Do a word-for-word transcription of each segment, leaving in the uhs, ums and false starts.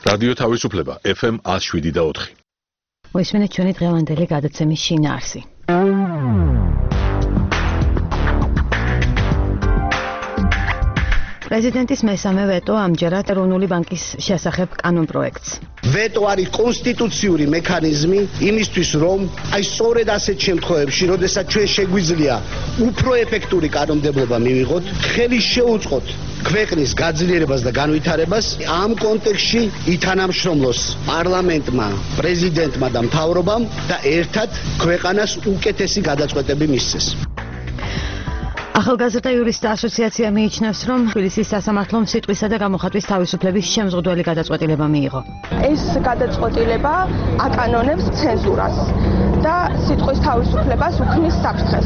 რადიო თავისუფლება ეფ ემ one oh seven და four. მოისმენთ ჩვენი დღევანდელი გადაცემის შინაარსი. პრეზიდენტის მესამე ვეტო ამჯერად ეროვნული ბანკის შესახებ კანონპროექტს. ვეტო არის კონსტიტუციური მექანიზმი იმისთვის, რომ აი სწორედ ასეთ შემთხვევებში, როდესაც ჩვენ შეგვიძლია უფრო ეფექტური კანონმდებლობა მივიღოთ, ხელი შეუწყოთ ქვეყნის გაძლიერებას და განვითარებას, ამ კონტექსტში ითანამშრომლოს პარლამენტმა, პრეზიდენტმა და მთავრობამ და ერთად ქვეყანას უკეთესი გადაწყვეტები მისცეს. ახალგაზრდა იურისტთა ასოციაცია მიიჩნევს, რომ თბილისის სასამართლომ სიტყვისა და გამოხატვის თავისუფლების შემზღუდველი გადაწყვეტილება მიიღო. ეს გადაწყვეტილება აკანონებს ცენზურას და სიტყვის თავისუფლებას უქმნის საფრთხეს.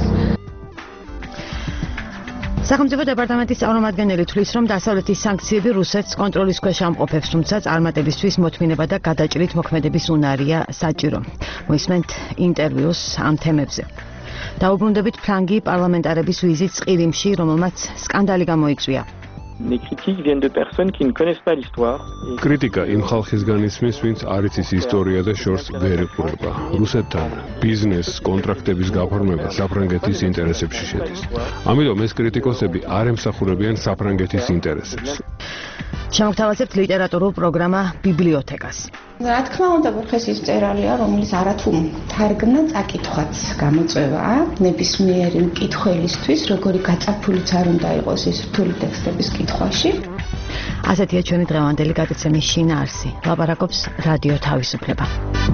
სახელმწიფო დეპარტამენტის წარმომადგენელი თვლის, რომ დასავლეთის სანქციები რუსეთს კონტროლის ქვეშ ამყოფებს, თუმცა წარმატებისთვის მოთმინება და გადაჭრით მოქმედების უნარია საჭირო. მოისმენთ ინტერვიუს ამ თემებზე. დაუბრუნდებით ფრანგი პარლამენტარების ვიზიტს ყირიმში, რომელმაც სკანდალი გამოიწვია. Les critiques viennent de personnes qui ne connaissent pas l'histoire. კრიტიკა იმ ხალხისგან ისმის, ვინც არ იცის ისტორია და შორს ვერ ეყურება. რუსეთთან ბიზნეს კონტრაქტების გაფორმება საფრანგეთის ინტერესებში შედის. ამიტომ ეს კრიტიკოსები არ ემსახურებიან საფრანგეთის ინტერესებს. შემოგთავაზებთ ლიტერატურულ პროგრამა ბიბლიოთეკას. რა თქმა უნდა, პროფესიის მწერალია, რომელიც არათუ თარგმნა წაკითხვაც გამოწვევაა ნებისმიერი მკითხველისთვის, როგორი გაწაფულიც არ უნდა იყოს ის რთული ტექსტების კითხვაში. ასეთია ჩვენი დღევანდელი გადაცემის შინაარსი. ლაპარაკობს რადიო თავისუფლება.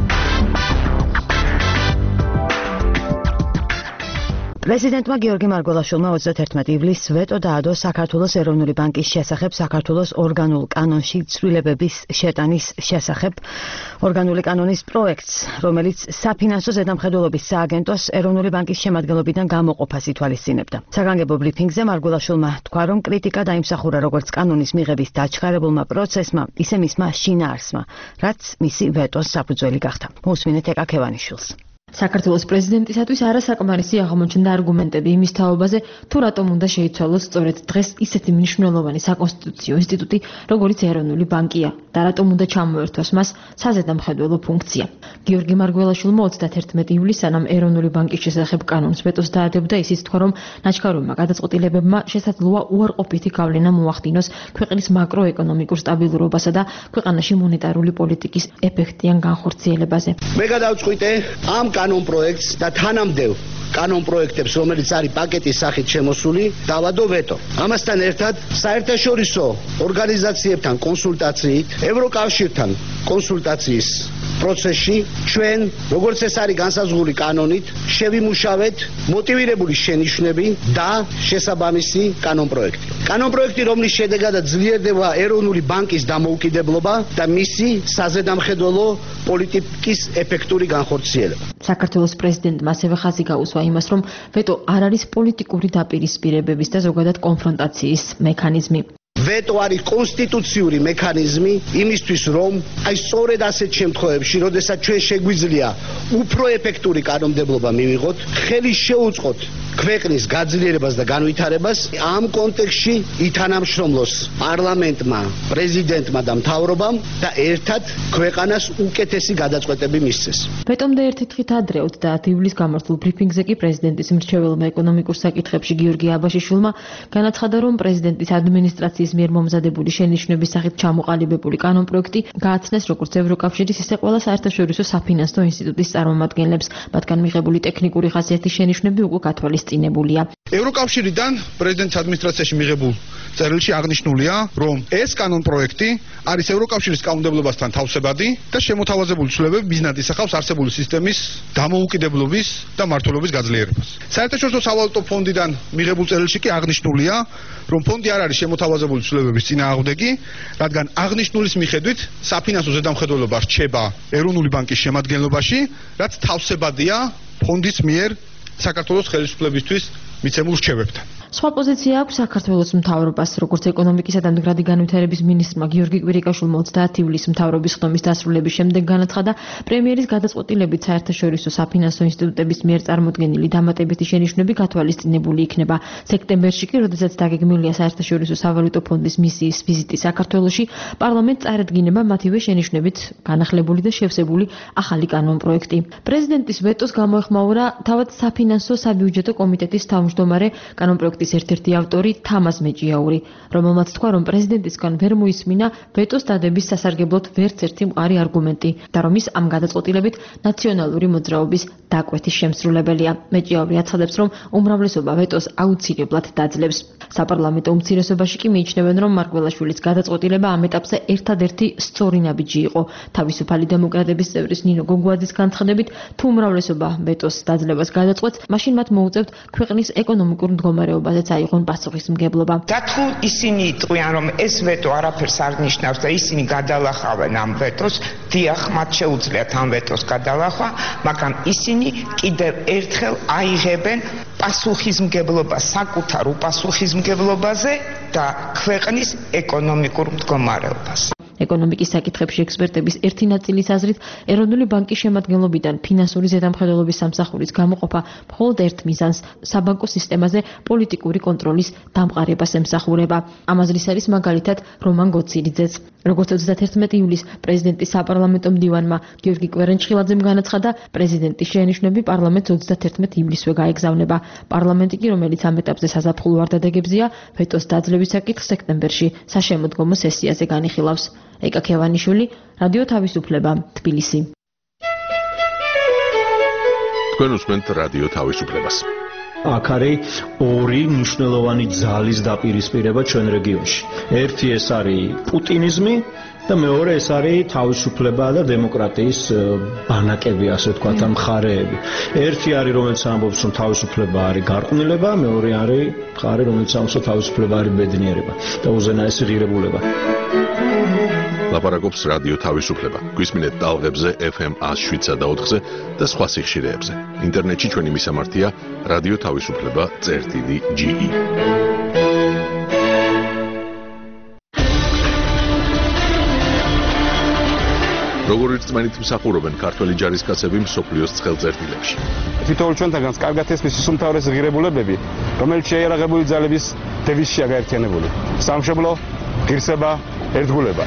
პრეზიდენტმა გიორგი მარგველაშვილმა ოცდაერთი ივლისს ვეტო დაადო საქართველოს ეროვნული ბანკის შესახებ საქართველოს ორგანულ კანონში ცვლილებების შეტანის შესახებ ორგანული კანონის პროექტს, რომელიც საფინანსო ზედამხედველობის სააგენტოს ეროვნული ბანკის შემადგენლობიდან გამოყოფას ითვალისწინებდა. საგანგებო ბრიფინგზე მარგველაშვილმა თქვა, რომ კრიტიკა დაიმსახურა როგორც კანონის მიღების დაჩქარებულმა პროცესმა, ისე მისმა შინაარსმა, რაც მისი ვეტოს საფუძველი გახდა. მოусმინეთ ეკა ქევანიშვილს. საქართველოს პრეზიდენტისათვის არასაკმარისი აღმოჩნდა არგუმენტები იმის თაობაზე, თუ რატომ უნდა შეიცვალოს სწორედ დღეს ისეთი მნიშვნელოვანი საკონსტიტუციო ინსტიტუტი, როგორიც ეროვნული ბანკია და რატომ უნდა ჩამოერთვას მას საზედამხედველო ფუნქცია. გიორგი მარგველაშვილმა ოცდაერთი ივლისს სანამ ეროვნული ბანკის შესახებ კანონს ვეტოს დაადებდა, ისიც თქვა, რომ ნაჩქარევმა გადაწყვეტილებებმა შესაძლოა უარყოფითი გავლენა მოახდინოს ქვეყნის მაკროეკონომიკურ სტაბილურობასა და ქვეყანაში მონეტარული პოლიტიკის ეფექტიან განხორციელებაზე. მე გადავწყვიტე ამ კანონპროექტს და თანამდებობ კანონპროექტებს, რომელიც არის პაკეტის სახით შემოსული, დავადო ვეტო. ამასთან ერთად საერთაშორისო ორგანიზაციებთან კონსულტაციით, ევროკავშირთან კონსულტაციის პროცესში ჩვენ, როგორც ეს არის განსაზღვრული კანონით, შევიმუშავეთ მოტივირებული შენიშვნები და შესაბამისი კანონპროექტი. კანონპროექტი, რომლის შედეგადაც ძლიერდება ეროვნული ბანკის დამოუკიდებლობა და მისი საზედამხედველო პოლიტიკის ეფექტური განხორციელება. საქართველოს პრეზიდენტმა ასევე ხაზი გაუსვა იმას, რომ ვეტო არ არის პოლიტიკური დაპირისპირებების და ზოგადად კონფრონტაციის მექანიზმი. ვეტო არის კონსტიტუციური მექანიზმი იმისთვის, რომ აი სწორედ ასეთ შემთხვევებში, როდესაც ჩვენ შეგვიძლია უფრო ეფექტური კანონმდებლობა მივიღოთ, ხელი შეუწყოთ ქვეყნის გაძლიერებას და განვითარებას, ამ კონტექსტში ითანამშრომლოს პარლამენტმა, პრეზიდენტმა და მთავრობამ და ერთად ქვეყანას უკეთესი გადაწყვეტები მისცეს. ვეტომდე ერთი დღით ადრე ოცდაათი ივლისს გამართულ ბრიფინგზე კი პრეზიდენტის მრჩეველმა ეკონომიკურ საკითხებში გიორგი აბაშიშვილმა განაცხადა, რომ პრეზიდენტის ადმინისტრაციის მიერ მომზადებული შენიშვნების სახით ჩამოყალიბებული კანონპროექტი გააცნეს როგორც ევროკავშირის, ისე ყველა საერთაშორისო საფინანსო ინსტიტუტის წარმომადგენლებს, მათგან მიღებული ტექნიკური ხასიათის შენიშვნები უკვე გათვალისწინებულია. ევროკავშირიდან პრეზიდენტის ადმინისტრაციაში მიღებულ წერილში აღნიშნულია, რომ ეს კანონპროექტი არის ევროკავშირის კანონმდებლობასთან თავსებადი და შემოთავაზებული ცვლილებები მიზნად ისახავს არსებული სისტემის დამოუკიდებლობის და მართლობის გაძლიერებას. საერთაშორისო სავალუტო ფონდიდან მიღებულ წერილში კი აღნიშნულია, რომ ფონდი არ არის შემოთავაზებული ცვლილებების წინააღმდეგი, რადგან აღნიშნულის მიხედვით საფინანსო ზედამხედველობა რჩება ეროვნული ბანკის შემადგენლობაში, რაც თავსებადია ფონდის მიერ საქართველოს ხელისუფლებისთვის მიცემულ რჩევებთან. სხვა პოზიცია აქვს საქართველოს მთავრობას, როგორც ეკონომიკისა და მდგრადი განვითარების მინისტრმა გიორგი კვირიკაშვილმა ოცდაათი ივლისის მთავრობის ხდომის დასრულების შემდეგ განაცხადა, პრემიერის გადაწყვეტილებით საერთაშორისო საფინანსო ინსტიტუტების მიერ წარმოდგენილი დამატებითი შენიშვნები გათვალისწინებული იქნება. სექტემბერში კი, როდესაც დაგეგმილია საერთაშორისო სავალუტო ფონდის მისიის ვიზიტი საქართველოში, პარლამენტს წარადგინება მათივე შენიშვნებით განახლებული და შევსებული ახალი კანონპროექტი. პრეზიდენტის ვეტოს გამოეხმაურა თავად საფინანსო საბიუჯეტო კომიტეტის თავმჯდომარე, კანონპროექტის ერთ-ერთი ავტორი თამაზ მეჭიაური, რომელმაც თქვა, რომ პრეზიდენტისგან ვერ მოისმინა ვეტოს დადების სასარგებლოდ ვერც ერთი მყარი არგუმენტი და რომ ის ამ გადაწყვეტილებით ნაციონალური მოძრაობის დაკვეთის შემსრულებელია. მეჭიაური აცხადებს, რომ უმრავლესობა ვეტოს აუცილებლად დაძლევს. საპარლამენტო უმცირესობაში კი მიიჩნევენ, რომ მარგველაშვილის გადაწყვეტილება ამ ეტაპზე ერთადერთი სწორი ნაბიჯი იყო. თავისუფალი დემოკრატების წევრის ნინო გოგუაძის განცხადებით, თუ უმრავლესობა ვეტოს დაძლევას გადაწყვეტს, მაშინ მათ მოუწევთ ქვეყნის ეკონომიკურ მდგომარეობაზეც აიღონ პასუხისმგებლობა. და თუ ისინი იტყვიან, რომ ეს ვეტო არაფერს არ ნიშნავს და ისინი გადალახავენ ამ ვეტოს, დიახ, მათ შეუძლიათ ამ ვეტოს გადალახვა, მაგრამ ისინი კიდევ ერთხელ აიღებენ პასუხისმგებლობა საკუთარ უპასუხისმგებლობაზე და ქვეყნის ეკონომიკურ მდგომარეობაზე. ეკონომიკის საკითხებში ექსპერტების ერთი ნაწილის აზრით, ეროვნული ბანკის შემადგენლობიდან ფინანსური ზედამხედველობის სამსახურის გამოყოფა მხოლოდ ერთ მიზანს, საბანკო სისტემაზე პოლიტიკური კონტროლის დამყარებას ემსახურება. ამ აზრის არის მაგალითად რომან გოცილიძეც. როგორც ოცდათერთმეტი ივლისს პრეზიდენტის საპარლამენტო მდივანმა გიორგი კვერენჩხილაძემ განაცხადა, პრეზიდენტის შენიშვნები პარლამენტს ოცდათერთმეტი ივლისსვე გაეგზავნება. პარლამენტი კი, რომელიც ამ ეტაპზე საზაფხულო ვარდადეგებზეა, ვეტოს დაძლევის საკითხს სექტემბერში საშემოდგომო სესიაზე განიხილავს. ეკა ქევანიშვილი, რადიო თავისუფლება, თბილისი. თქვენ უსმენთ რადიო თავისუფლებას. აქ არის ორი მნიშვნელოვანი ძალის დაპირისპირება ჩვენ რეგიონში. ერთი ეს არის პუტინიზმი და მეორე ეს არის თავისუფლება და დემოკრატიის ბანაკები, ასე ვთქვათ, ამ მხარეები. ერთი არის, რომელიც ამბობს, რომ თავისუფლება არის გარყვნილება, მეორე არის მხარე, რომელიც ამბობს, რომ თავისუფლება არის ბედნიერება და უზენაესი ღირებულება. ლაპარაკობს რადიო თავისუფლება. გვისმინეთ ტალღებზე ეფ ემ ას შვიდსა და ოთხზე და სხვა სიხშირეებზე. ინტერნეტში ჩვენი მისამართია რადიო თავისუფლება წერტილი ჯი ი. როგორ რწმენით მსახურობენ ქართველი ჯარისკაცები მსოფლიოს ცხელწერტილებში. თითოეულ ჩვენთაგანს კარგად ესმის ის უმთავრესი ღირებულებები, რომელიც შეიარაღებული ძალების დევიზშია გაერთიანებული. სამშობლო, ღირსება, ერთგულება.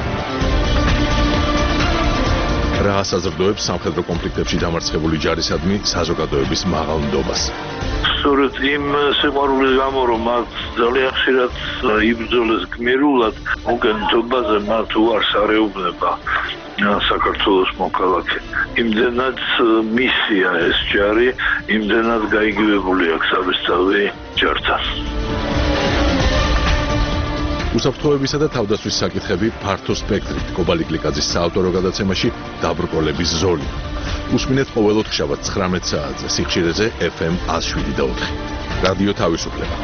რა ასაზრდოებს სამხედრო კონფლიქტებში დამარცხებული ჯარისადმი საზოგადოების მაღალ ნდობას. სწორედ იმ სიყვარულის გამო, რომ მათ ძალიან ხშირად იბრძოლეს გმირულად, მოგენთობაზე მათ უარს არეუბნება საქართველოს მოქალაქე. იმდენად მისია ეს ჯარი, იმდენად გაიგივებული აქვს საბესწავლი ჯართან. უსაფრთხოებისა და თავდაცვის საკითხები ფართო სპექტრით. კობალი გლიკაძის საავტორო გადაცემაში დაბრკოლების ზოლი. უსმინეთ ყოველ ოთხშაბათს ცხრამეტ საათზე სიხშირეზე ეფ ემ ას შვიდი და ოთხი. რადიო თავისუფლება.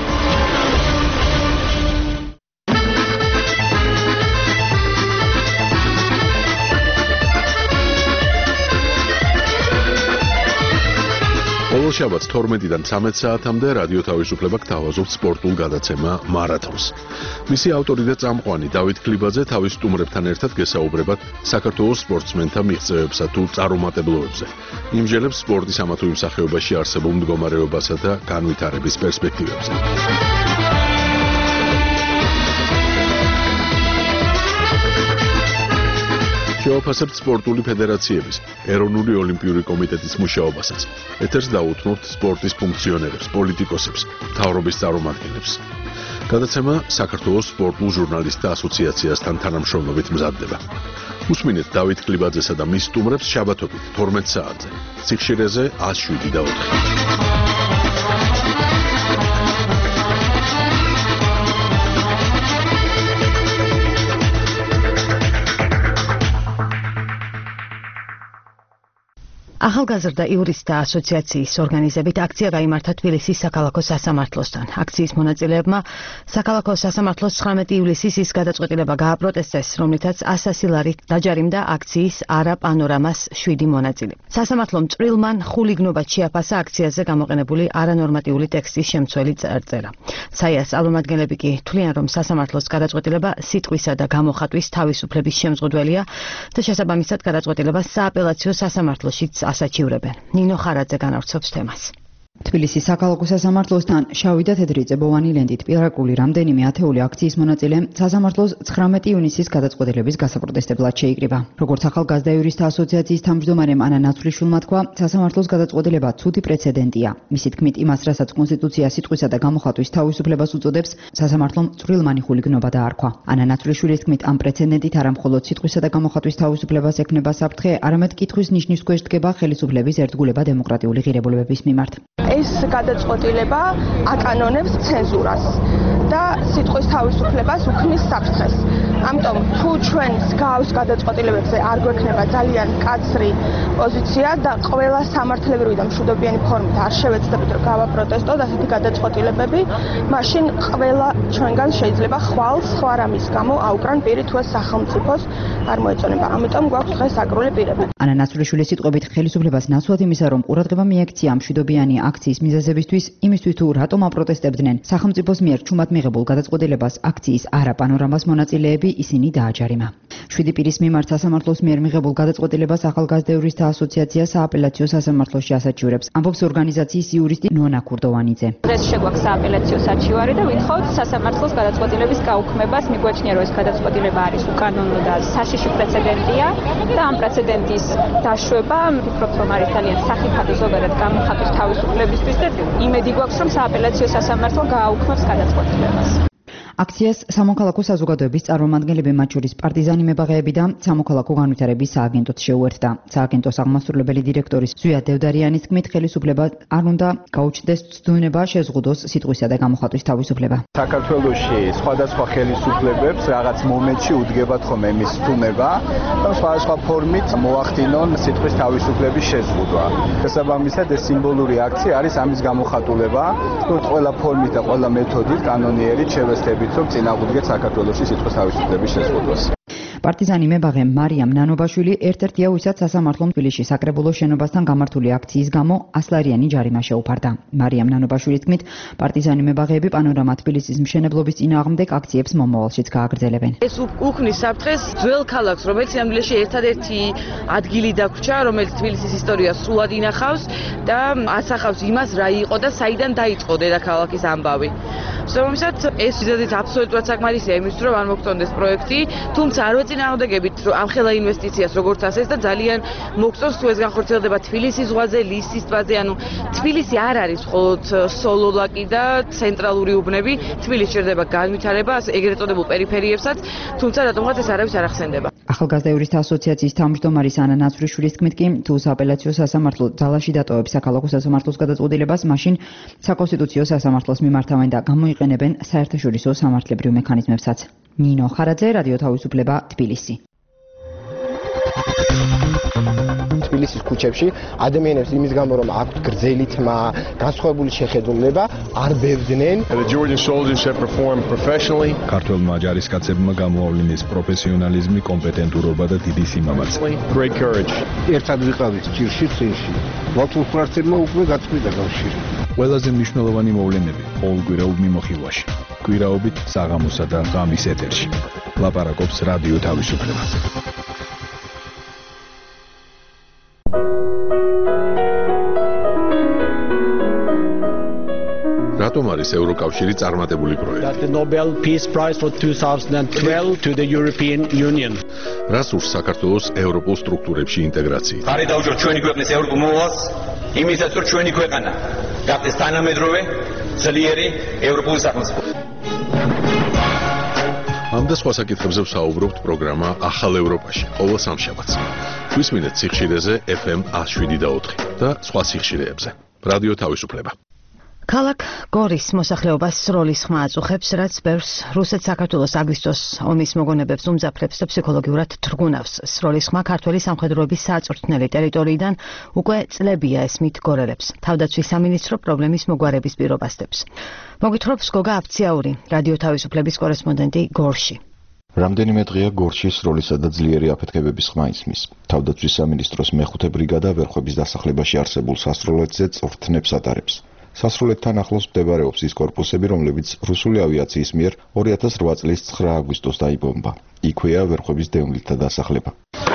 ყოველ შაბათს თორმეტიდან ცამეტ საათამდე რადიო თავისუფლება გთავაზობთ სპორტულ გადაცემა მარათონს. მისი ავტორი და წამყვანი დავით ქლიბაძე თავის სტუმრებთან ერთად გესაუბრებათ საქართველოს სპორტსმენთა მიღწევებსა თუ წარუმატებლობებზე. იმჟელებს სპორტის ამა თუ იმ სახეობაში არსებულ მდგომარეობასა და განვითარების პერსპექტივებზე. შევაფასებთ სპორტული ფედერაციების, ეროვნული ოლიმპიური კომიტეტის მუშაობასაც. ეთერს დაუთმობთ სპორტის ფუნქციონერებს, პოლიტიკოსებს, მთავრობის წარმომადგენლებს. გადაცემა საქართველოს სპორტულ ჟურნალისტთა ასოციაციასთან თანამშრომლობით მზადდება. უსმინეთ დავით ქლიბაძესა და მის სტუმრებს შაბათობით თორმეტ საათზე. სიხშირეზე ას შვიდი და ოთხი. ახალგაზრდა იურისტთა ასოციაციის ორგანიზებით აქცია გაიმართა თბილისის საქალაქო სასამართლოსთან. აქციის მონაწილეებმა საქალაქო სასამართლოს ცხრამეტი ივლისის ის გადაწყვეტილება გააპროტესტეს, რომლითაც ასასი ლარი დაჯარიმდა აქციის არა პანორამას შვიდი მონაწილე. სასამართლომ წვრილმან ხულიგნობა შეაფასა აქციაზე გამოყენებული არანორმატიული ტექსტის შემცველი წარწერა. საიას წარმომადგენლები კი თვლიან, რომ სასამართლოს გადაწყვეტილება სიტყვისა და გამოხატვის თავისუფლების შემზღუდველია და შესაბამისად გადაწყვეტილებას სააპელაციო სასამართლოშიც ასაჩივრებენ. ნინო ხარაძე განავრცობს თემას. თბილისის საქალაქო სასამართლოსთან შავი და თეთრი წებოვანი ლენტით პირაკული რამდენიმე ათეული აქციის მონაწილე სასამართლოს ცხრამეტი ივნისის გადაწყვეტილების გასაპროტესტებლად შეიკრიბა. როგორც ახალგაზრდა იურისტთა ასოციაციის თავმჯდომარემ ანა ნაცვლიშვილმა თქვა, სასამართლოს გადაწყვეტილება ცუდი პრეცედენტია. მისი თქმით, იმას, რასაც კონსტიტუცია სიტყვისა და გამოხატვის თავისუფლებას უწოდებს, სასამართლომ წვრილმანი ხულიგნობა დაარქვა. ანა ნაცვლიშვილის თქმით, ამ პრეცედენტით არა მხოლოდ სიტყვისა და გამოხატვის თავისუფლებას ექნება საფრთხე, არამედ კითხვის ნიშნის ქვეშ დგება ხელისუფლების ერთგულება დემოკრატიული ღირებულებების მიმართ. ეს გადაწყვეტილება აკანონებს ცენზურას და სიტყვის თავისუფლებას უქმნის საფრთხეს. ამიტომ თუ ჩვენ გავს გადაწყვეტილებებზე არ გვექნება ძალიან მკაცრი პოზიცია და ყველა სამართლებრივი და მშვიდობიანი ფორმით არ შევეცდებით რომ გავაპროტესტოთ ასეთი გადაწყვეტილებები, მაშინ ყველა ჩვენგან შეიძლება ხვალ სხვა რამის გამო აუკრან პირი თუ ეს სახელმწიფოს არ მოეწონება. ამიტომ გვაქვს დღეს საგრული პირები. ანა ნაცვლიშვილის სიტყვებით ხელისუფლებას ნაცვლად იმისა, რომ ყურადღება მიექცია მშვიდობიანი აქციის მიზეზებისთვის, იმისთვის თუ რატომ აპროტესტებდნენ სახელმწიფოს მიერ ჩუმად მიღებულ გადაწყვეტილებას აქციის არა პანორამას მონაწილეები ისინი დააჯარიმა. შვიდი პირის მიმართ სასამართლოს მიერ მიღებულ გადაწყვეტილებას ახალგაზრდა იურისტთა ასოციაცია სააპელაციო სასამართლოში ასაჩივრებს. ამბობს ორგანიზაციის იურისტი ნონა ქურდოვანიძე. დღეს შეგვაქვს სააპელაციო საჩივარი და ვითხოვთ სასამართლოს გადაწყვეტილების გაუქმებას. მიგვაჩნია, რომ ეს გადაწყვეტილება არის უკანონო და საშიში პრეცედენტია და ამ პრეცედენტის დაშვება ვფიქრობ, რომ არის ძალიან სახიფათო ზოგადად გამოხატვის თავისუფლებისთვის და იმედი გვაქვს, რომ სააპელაციო სასამართლო გააუქმებს გადაწყვეტილებას. აქციას სამოქალაქო საზოგადოების წარმომადგენლები, მათ შორის პარტიზანი მებაღეები და სამოქალაქო განვითარების სააგენტოც შეუერთდა. სააგენტოს აღმასრულებელი დირექტორის ზვია დევდარიანის თქმით, ხელისუფლება არ უნდა გაუჩნდეს ცდონება შეზღუდოს სიტყვისა და გამოხატვის თავისუფლება. საქართველოში სხვადასხვა ხელისუფლებებს რაღაც მომენტში უდგებათ ხოლმე მის თუნება და სხვადასხვა ფორმით მოახდინონ სიტყვის თავისუფლების შეზღუდვა. შესაბამისად, ეს სიმბოლური აქცია არის ამის გამოხატულება, რომ ყველა ფორმით და ყველა მეთოდით კანონიერით შევესწრებით რომ წინააღმდეგეთ საქართველოში სიტყვის თავისუფლების შეზღუდვას. პარტიზანი მებაღე მარიამ ნანობაშვილი ერთ-ერთია, ვისაც სასამართლომ თბილისში საკრებულოს შენობასთან გამართული აქციის გამო ასლარიანი ჯარიმა შეუფარდა. მარიამ ნანობაშვილის თქმით, პარტიზანი მებაღეები პანორამა თბილისის მშენებლობის წინააღმდეგ აქციებს მომავალშიც გააგრძელებენ. ეს უქმნის საფრთხეს ძველ ქალაქს, რომელიც სამდროში ერთადერთი ადგილი დაგვრჩა, რომელიც თბილისის ისტორიას სრულად ინახავს და ასახავს იმას, რა იყო და საიდან დაიწყო დედაქალაქის ამბავი. შესაბამისად, ეს ზედით აბსოლუტურად საკმარისია იმისთვის, რომ არ მოგწონდეს პროექტი, თუმცა არ ვეწინააღმდეგებით ამხელა ინვესტიციას როგორც ასეს და ძალიან მოგწონს თუ ეს განხორციელდება თბილისის ზღვაზე, ლისის ტბაზე, ანუ თბილისი არ არის მხოლოდ სოლოლაკი და ცენტრალური უბნები, თბილისში ჭირდება განვითარება ეგრეთ წოდებულ პერიფერიებსაც, თუმცა რატომღაც ეს არავის არ ახსენდება. ახალგაზრდა იურისტთა ასოციაციის თავმჯდომარის ანა ნაცვლიშვილის თქმით კი, თუ სააპელაციო სასამართლო ძალაში დატოვებს საქალაქო სასამართლოს გადაწყვეტილებას, მაშინ საკონსტიტუციო სასამართლოს მიმართავენ და გამოიყენებენ საერთაშორისო სამართლებრივ მექანიზმებსაც. ნინო ხარაძე, რადიო თავისუფლება, თბილისი. თბილისის ქუჩებში ადამიანებს იმის გამო რომ აქვთ გრძელი თმა, განსხვავებული შეხედულება, არ ბევდნენ. ქართველმა ჯარისკაცებმა გამოავლინეს პროფესიონალიზმი, კომპეტენტურობა და დიდი სიმამაცე. ერთად ვიყავით ჭირში, წინში. ვათულფრაცებმა უკვე გაწყვიტა კავშირი. ყველაზე მნიშვნელოვანი მოვლენები ყოველ კვირაულ მიმოხილვაში. კვირაობით საღამოსა და ღამის ეთერში. ლაპარაკობს რადიო თავისუფლება. რატომ არის ევროკავშირი წარმატებული პროექტი? The Nobel Peace Prize for twenty twelve to the European Union. რას ურს საქართველოს ევროპულ სტრუქტურებში ინტეგრაცია? ხარი დაუჭერთ ჩვენი ქვეყნის ევროპულ მოვალს, იმისაც რომ ჩვენი ქვეყანა გახდეს თანამედროვე, ძლიერი ევროპული სახელმწიფო. ამ და სხვა საკითხებზე ვსაუბრობთ პროგრამა ახალ ევროპაში, ყოველ სამშაბათს. გვისმინეთ სიხშირეზე ეფ ემ one oh seven და ოთხი და სხვა სიხშირეებზე. რადიო თავისუფლება. ქალაქ გორის მოსახლეობას სროლის ხმა აწუხებს, რაც ბევრს რუსეთ-საქართველოს აგვისტოს ომის მოგონებებს უმძაფრებს და ფსიქოლოგიურად თრგუნავს. სროლის ხმა ქართველი სამხედროების საწვრთნელი ტერიტორიიდან უკვე წლებია ესმით გორელებს. თავდაცვის სამინისტრო პრობლემის მოგვარების პირობასდებს. მოგვითხრობს გოგა აფციაური, რადიო თავისუფლების კორესპონდენტი გორში. რამდენიმე დღეა გორში სროლისა და ძლიერი აფეთქებების ხმა ისმის. თავდაცვის სამინისტროს მეხუთე ბრიგადა ვერხვების დასახლებაში არსებულ სასროლეთზე წვრთნებს ატარებს. სასროლეთთან ახლოს მდებარეობს ის კორპუსები, რომლებიც რუსული ავიაციის მიერ ორი ათას რვა წლის ცხრა აგვისტოს დაიბომბა. იქვეა ვერხვების დევნილთა დასახლება.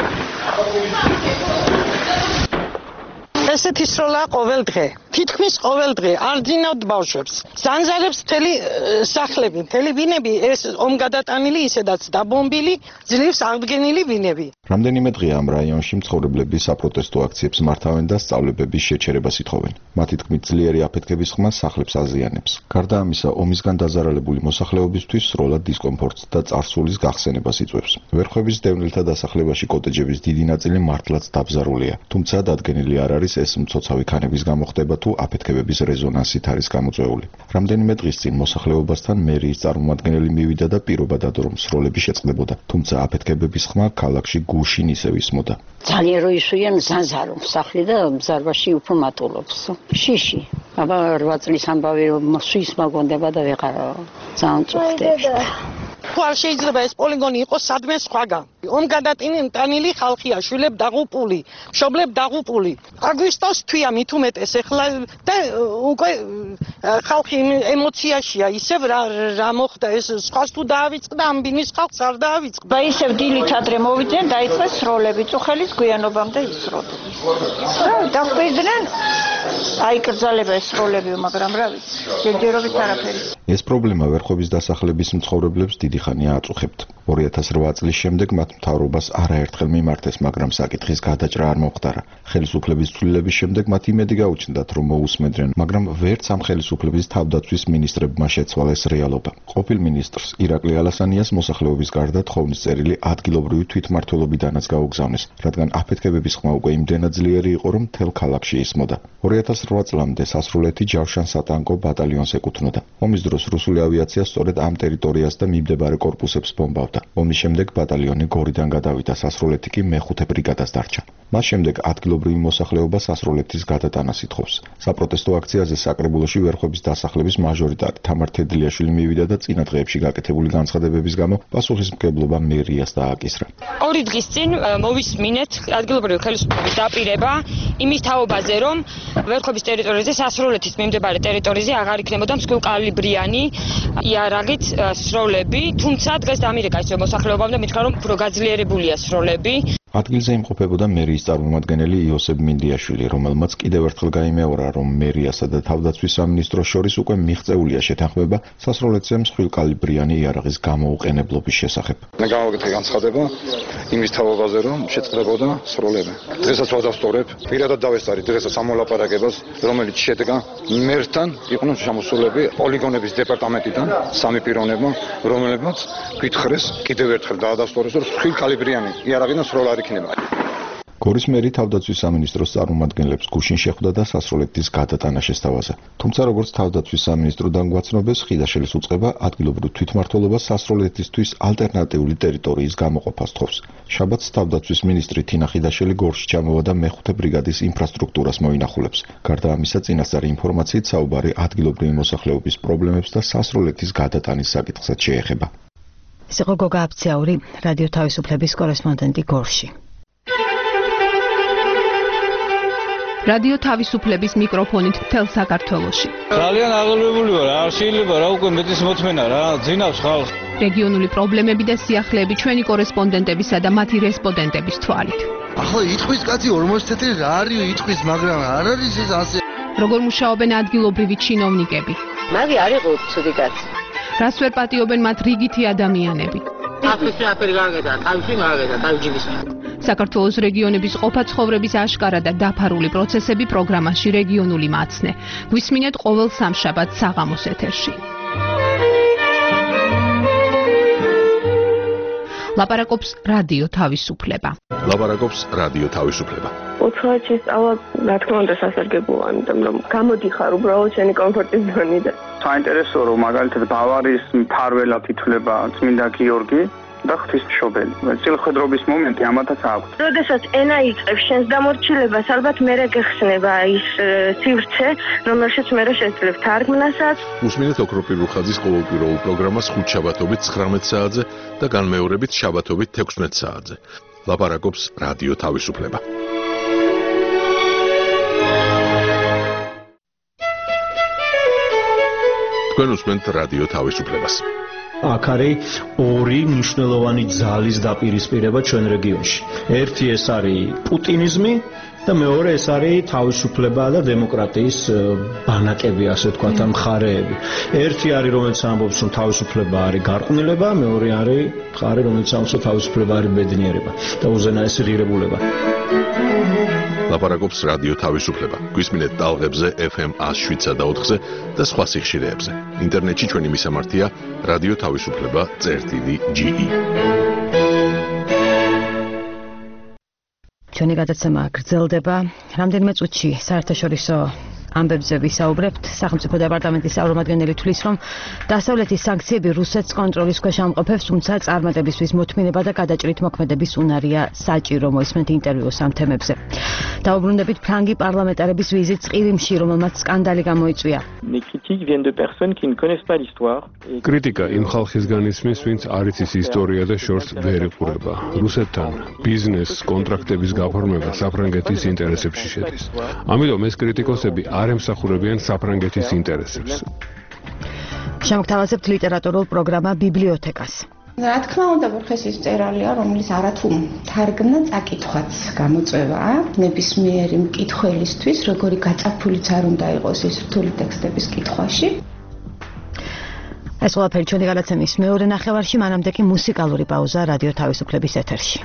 ესეთი სროლა ყოველ დღე. თითქმის ყოველ დღე არ ძინავთ ბავშვებს. ზანზარებს მთელი სახლები, მთელი ბინები ეს ომგადატანილი ისედაც დაბომბილი, ძლივს აღდგენილი ბინები. რამდენიმე დღეა ამ რაიონში მცხოვრებლები საპროტესტო აქციებს მართავენ და სწავლებების შეჩერებას ითხოვენ. მათი თქმით, ძლიერი აფეთქების ხმა სახლებს აზიანებს. გარდა ამისა, ომისგან დაზარალებული მოსახლეობისთვის სროლა დისკომფორტს და წარსულის გახსენებას იწვევს. ვერხვების დევნილთა დასახლებაში კოტეჯების დიდი ნაწილი მართლაც დაბზარულია, თუმცა დადგენილი არ არის ეს მცოცავი ქანების გამოხდება თუ აფეთქებების რეზონანსით არის გამოწვეული. რამდენიმე დღის წინ მოსახლეობასთან მერიის წარმომადგენელი მივიდა და პირობა დადო, რომ სროლები შეწყდებოდა, თუმცა აფეთქებების ხმა ქალაქში გუშინ ისევ ისმოდა. ძალიან რო ისვიან ზანზარო სახლი და ბზარბაში უფრო მატულობს. შიში, აბა რვა წლის ამბავი სვის მაგონდება და ვეღარ ძალიან წუხდები. თუ არ შეიძლება ეს პოლიგონი იყოს სადმე სხვაგან. ომგადატანილი ხალხია, შვილებ დაღუპული, მშობლებ დაღუპული. აგვისტოს თვია მით უმეტეს ეხლა და უკვე ხალხი ემოციაშია, ისევ რა რა მოხდა ეს სხვას თუ დაავიწყდა, ამ ბინის ხალხს არ დაავიწყდა. და ისევ დილით ადრე მოვიდნენ, დაიწყეს სროლები, წუხელის გვიანობამდე ისროდნენ. და დახვიდნენ აიკრძალება ეს სროლები, მაგრამ რა ვიცი, ჯერჯერობით არაფერი. ეს პრობლემა ვერხვების დასახლების მცხოვრებლებს დიდი ხანია აწუხებთ. ორი ათას რვა წლის შემდეგ მათ მთავრობას არაერთხელ მიმართეს, მაგრამ საკითხის გადაჭრა არ მომხდარა. ხელისუფლების ცვლილების შემდეგ მათ იმედი გაუჩნდათ, რომ მოусმენდნენ, მაგრამ ვერც ამ ხელისუფლების თავდაცვის მინისტრებმა შეცვალეს რეალობა. ყოფილ მინისტრს ირაკლი ალასანიას მოსახლეობის გარდა თხოვნის წერილი ადგილობრივი თვითმმართველობიდანაც გაუგზავნეს, რადგან აფეთქებების ხმა უკვე იმდენად ძლიერი იყო, რომ მთელ ქალაქში ისმოდა. ორი ათას რვა წლამდე სასროლეთი ჯავშან-სატანკო ბატალიონს ეკუთვნოდა. ომის დროს რუსული ავიაცია სწორედ ამ ტერიტორიას და მიმდებარე კორპუსებს ბომბავდა. ომის შემდეგ ბატალიონი გორიდან გადავიდა, სასროლეთი კი მეხუთე ბრიგადას დარჩა. მას შემდეგ ადგილობრივი მოსახლეობა სასროლეთის გადატანას ითხოვს. საპროტესტო აქციაზე საკრებულოში ვერხვების დასახლების მაჟორიტარი თამარ თედლიაშვილი მივიდა და წინა დღეებში გაკეთებული განცხადებების გამო პასუხისმგებლობა მერიას დააკისრა. ორი დღის წინ მოვისმინეთ ადგილობრივი ხელისუფლების დაპირება იმის თაობაზე, რომ ვერხვების ტერიტორიაზე სასროლეთის მიმდებარე ტერიტორიაზე აღარ იქნებოდა მსხვილკალიბრიანი იარაღით სროლები, თუმცა დღეს დამირეკა ის მოსახლეობამ და მითხრა, რომ უფრო გაძლიერებულია სროლები. ადგილზე იმყოფებოდა მერიის წარმომადგენელი იოსებ მინდიაშვილი, რომელმაც კიდევ ერთხელ გაიმეორა, რომ მერიასა და თავდაცვის სამინისტროს შორის უკვე მიღწეულია შეთანხმება სასროლეთზე მსხვილკალიბრიანი იარაღის გამოუყენებლობის შესახებ. მე გამოვაკეთე განცხადება იმის თაობაზე, რომ შეწყდებოდა სროლები. დღესაც ვადასტურებ, პირადად დავესწარი დღესაც ამ მოლაპარაკებას, რომელიც შედგა მერთან იყვნენ შემოსულები პოლიგონების დეპარტამენტიდან სამი პიროვნება, რომლებმაც გითხრეს კიდევ ერთხელ დაადასტურეს, რომ მსხვილკალიბრიანი იარაღი და სროლა გორის მერი თავდაცვის სამინისტროს წარმომადგენლებს გუშინ შეხვდა და სასროლეთის გადატანა შესთავაზა. თუმცა როგორც თავდაცვის სამინისტროდან გვაცნობეს, ხიდაშელის უწყება ადგილობრივ თვითმმართველობას სასროლეთისთვის ალტერნატიული ტერიტორიის გამოყოფას თხოვს. შაბათს თავდაცვის მინისტრი თინა ხიდაშელი გორში ჩამოვა და მეხუთე ბრიგადის ინფრასტრუქტურას მოინახულებს. გარდა ამისა, წინასწარი ინფორმაციით საუბარი ადგილობრივი მოსახლეობის პრობლემებს და სასროლეთის გადატანის საკითხსაც შეეხება. ეს იყო გოგა აფციაური, რადიო თავისუფლების კორესპონდენტი გორში. რადიო თავისუფლების მიკროფონით მთელ საქართველოში. ძალიან აღელვებული ვარ, არ შეიძლება რა უკვე მეტის მოწმენა რა, ძინავს ხალხს. რეგიონული პრობლემები და სიახლეები ჩვენი კორესპონდენტებისა და მათი რესპონდენტების თვალით. ახლა იტყვის კაცი ორმოცი წელი რა არის იტყვის, მაგრამ არ არის ეს ასე. როგორ მუშაობენ ადგილობრივი ჩინოვნიკები? მაგი არ იყო ცუდი კაცი. რას ვერ პატიობენ მათ რიგითი ადამიანები? აფრიკა აფრიკა თავში მაგადა თავჯიბის. საქართველოს რეგიონების ყოფა-ცხოვრების აშკარა და დაფარული პროცესები პროგრამაში რეგიონული მაცნე. გვისმინეთ ყოველ სამშაბათს საღამოს ეთერში. ლაპარაკობს რადიო თავისუფლება. ლაპარაკობს რადიო თავისუფლება. ოთხი წავა, რა თქმა უნდა, სასარგებლოა, იმიტომ რომ გამოდიხარ უბრალოდ შენი კომფორტის ზონიდან. საინტერესო რომ მაგალითად ბავარიის მფარველად ითვლება წმინდა გიორგი და ღვთისმშობელი. წილხვედრობის მომენტი ამათაც აქვს. როდესაც ენა იწყებს შენს დამორჩილებას, ალბათ მერე გეხსნება ის სივრცე, რომელშიც მერე შეძლებ თარგმნასაც. უსმინეთ ოქროპირ რუხაძის ყოველკვირეულ პროგრამას ხუთშაბათობით ცხრამეტ საათზე და განმეორებით შაბათობით თექვსმეტ საათზე. ლაპარაკობს რადიო თავისუფლება. თქვენ უსმენთ რადიო თავისუფლებას. აქ არის ორი მნიშვნელოვანი ძალის დაპირისპირება ჩვენ რეგიონში. ერთი ეს არის პუტინიზმი და მეორე ეს არის თავისუფლება და დემოკრატიის ბანაკები, ასე ვთქვათ, ამ მხარეები. ერთი არის რომელიც ამბობს რომ თავისუფლება არის გარყვნილება, მეორე არის მხარე რომელიც ამბობს რომ თავისუფლება არის ბედნიერება და უზენაესი ღირებულება. ლაპარაკობს რადიო თავისუფლება. გვისმინეთ ტალღებზე ეფ ემ one oh seven და ოთხზე და სხვა სიხშირეებზე. ინტერნეტში ჩვენი მისამართია რადიო თავისუფლება წერტილი ჯი ი. ჩვენი გადაცემა გრძელდება. რამდენიმე წუთში საერთაშორისო ამბებზე ვისაუბრებთ. სახელმწიფო დეპარტამენტის წარმომადგენელი თვლის, რომ დასავლეთის სანქციები რუსეთს კონტროლის ქვეშ ამყოფებს, თუმცა წარმატებისთვის მოთმინება და გადაჭრით მოქმედების უნარია საჭირო. მოისმენთ ინტერვიუს ამ თემებზე. დაუბრუნდებით ფრანგი პარლამენტარების ვიზიტს ყირიმში, რომელმაც სკანდალი გამოიწვია. კრიტიკა იმ ხალხისგან ისმის, ვინც არ იცის ისტორია და შორს ვერ იყურება. რუსეთთან ბიზნეს კონტრაქტების გაფორმება საფრანგეთის ინტერესებში შედის. ამიტომ ეს კრიტიკოსები არ ემსახურებიან საფრანგეთის ინტერესებს. შემოგთავაზებთ ლიტერატურულ პროგრამა ბიბლიოთეკას. რა თქმა უნდა, პროფესიის მწერალია, რომელიც არათუ თარგმნა წაკითხვაც გამოწვევაა. ნებისმიერი მკითხველისთვის, როგორი გაწაფულიც არ უნდა იყოს ის რთული ტექსტების კითხვაში. ეს ყველაფერი ჩვენი გადაცემის მეორე ნახევარში, მანამდე კი მუსიკალური პაუზა რადიო თავისუფლების ეთერში.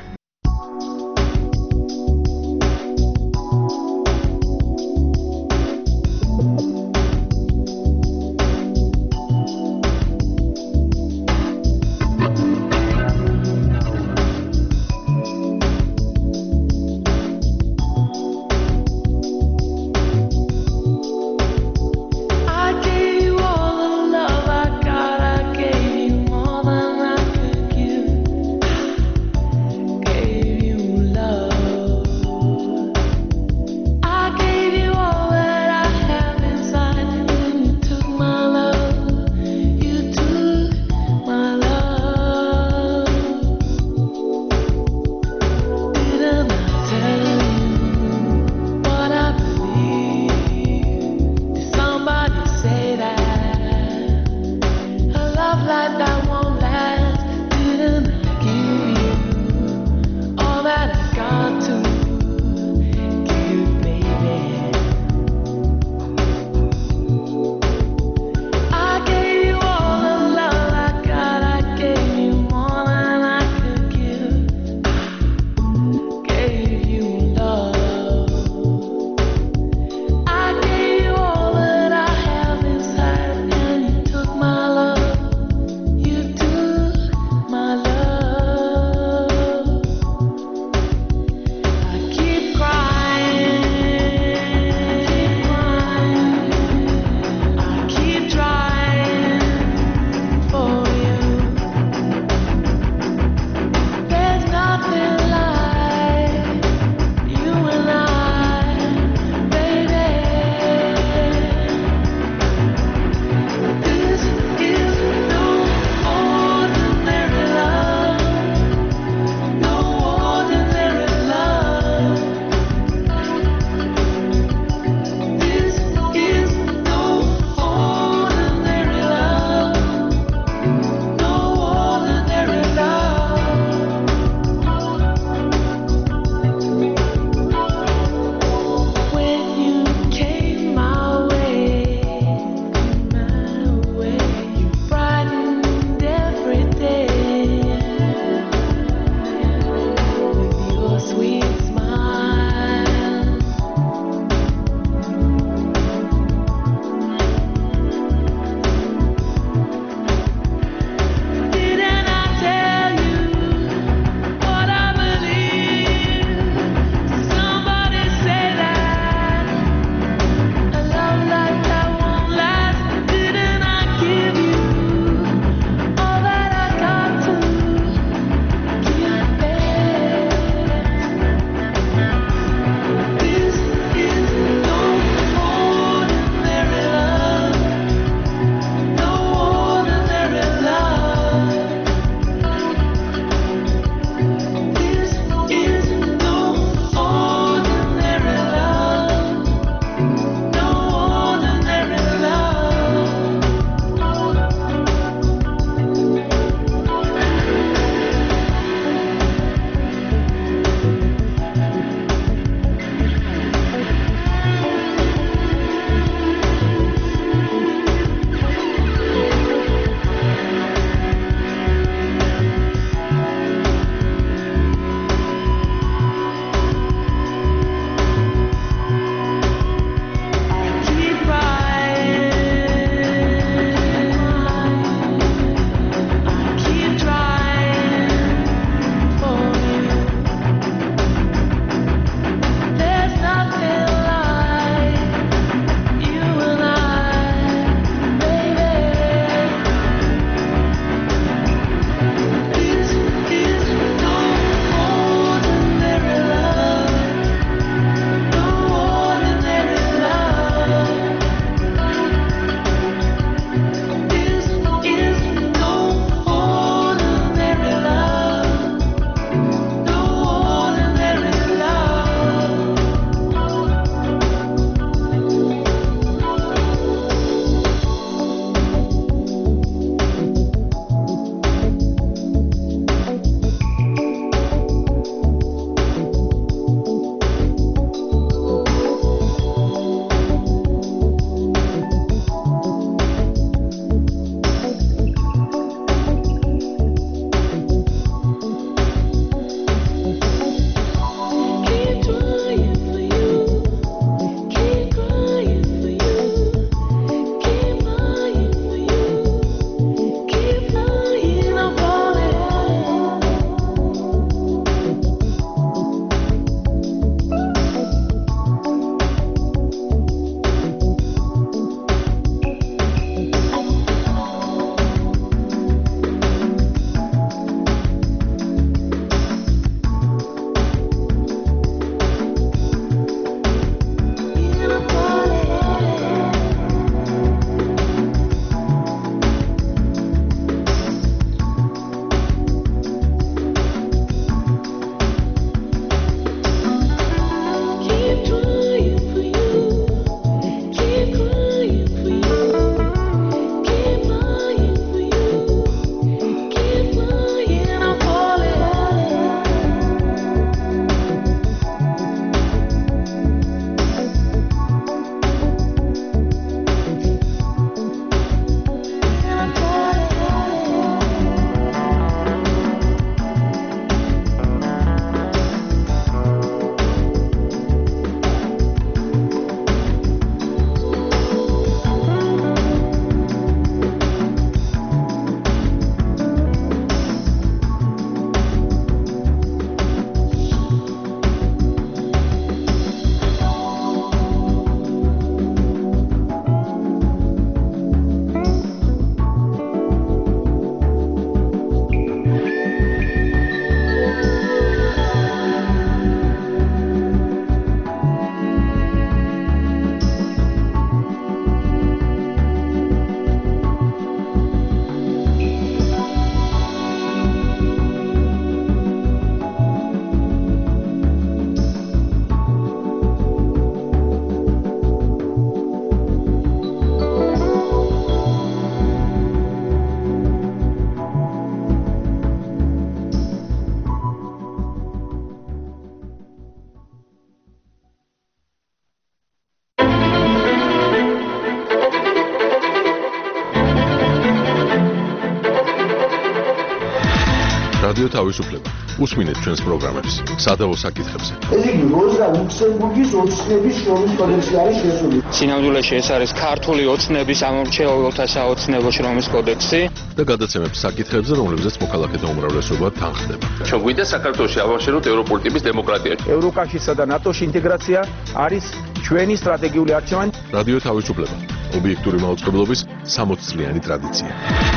რადიო თავისუფლება. უსმინეთ ჩვენს პროგრამებს სადავო საკითხებზე. ესე იგი როზა ლუქსემბურგის ოცნების შრომის კოდექსი არის შესული. სინამდვილეში ეს არის ქართული ოცნების ამორჩეულთა საოცნებო შრომის კოდექსი და გადაცემებს საკითხებზე, რომლებზეც მოქალაქეთა უმრავლესობა თანხდება. ჩვენ გვინდა საქართველოში ავახშენოთ ევროპული ტიპის დემოკრატია. ევროკავშირსა და ნატოში ინტეგრაცია არის ჩვენი სტრატეგიული არჩევანი. რადიო თავისუფლება. ობიექტური მაუწყებლობის სამოც წლიანი ტრადიცია.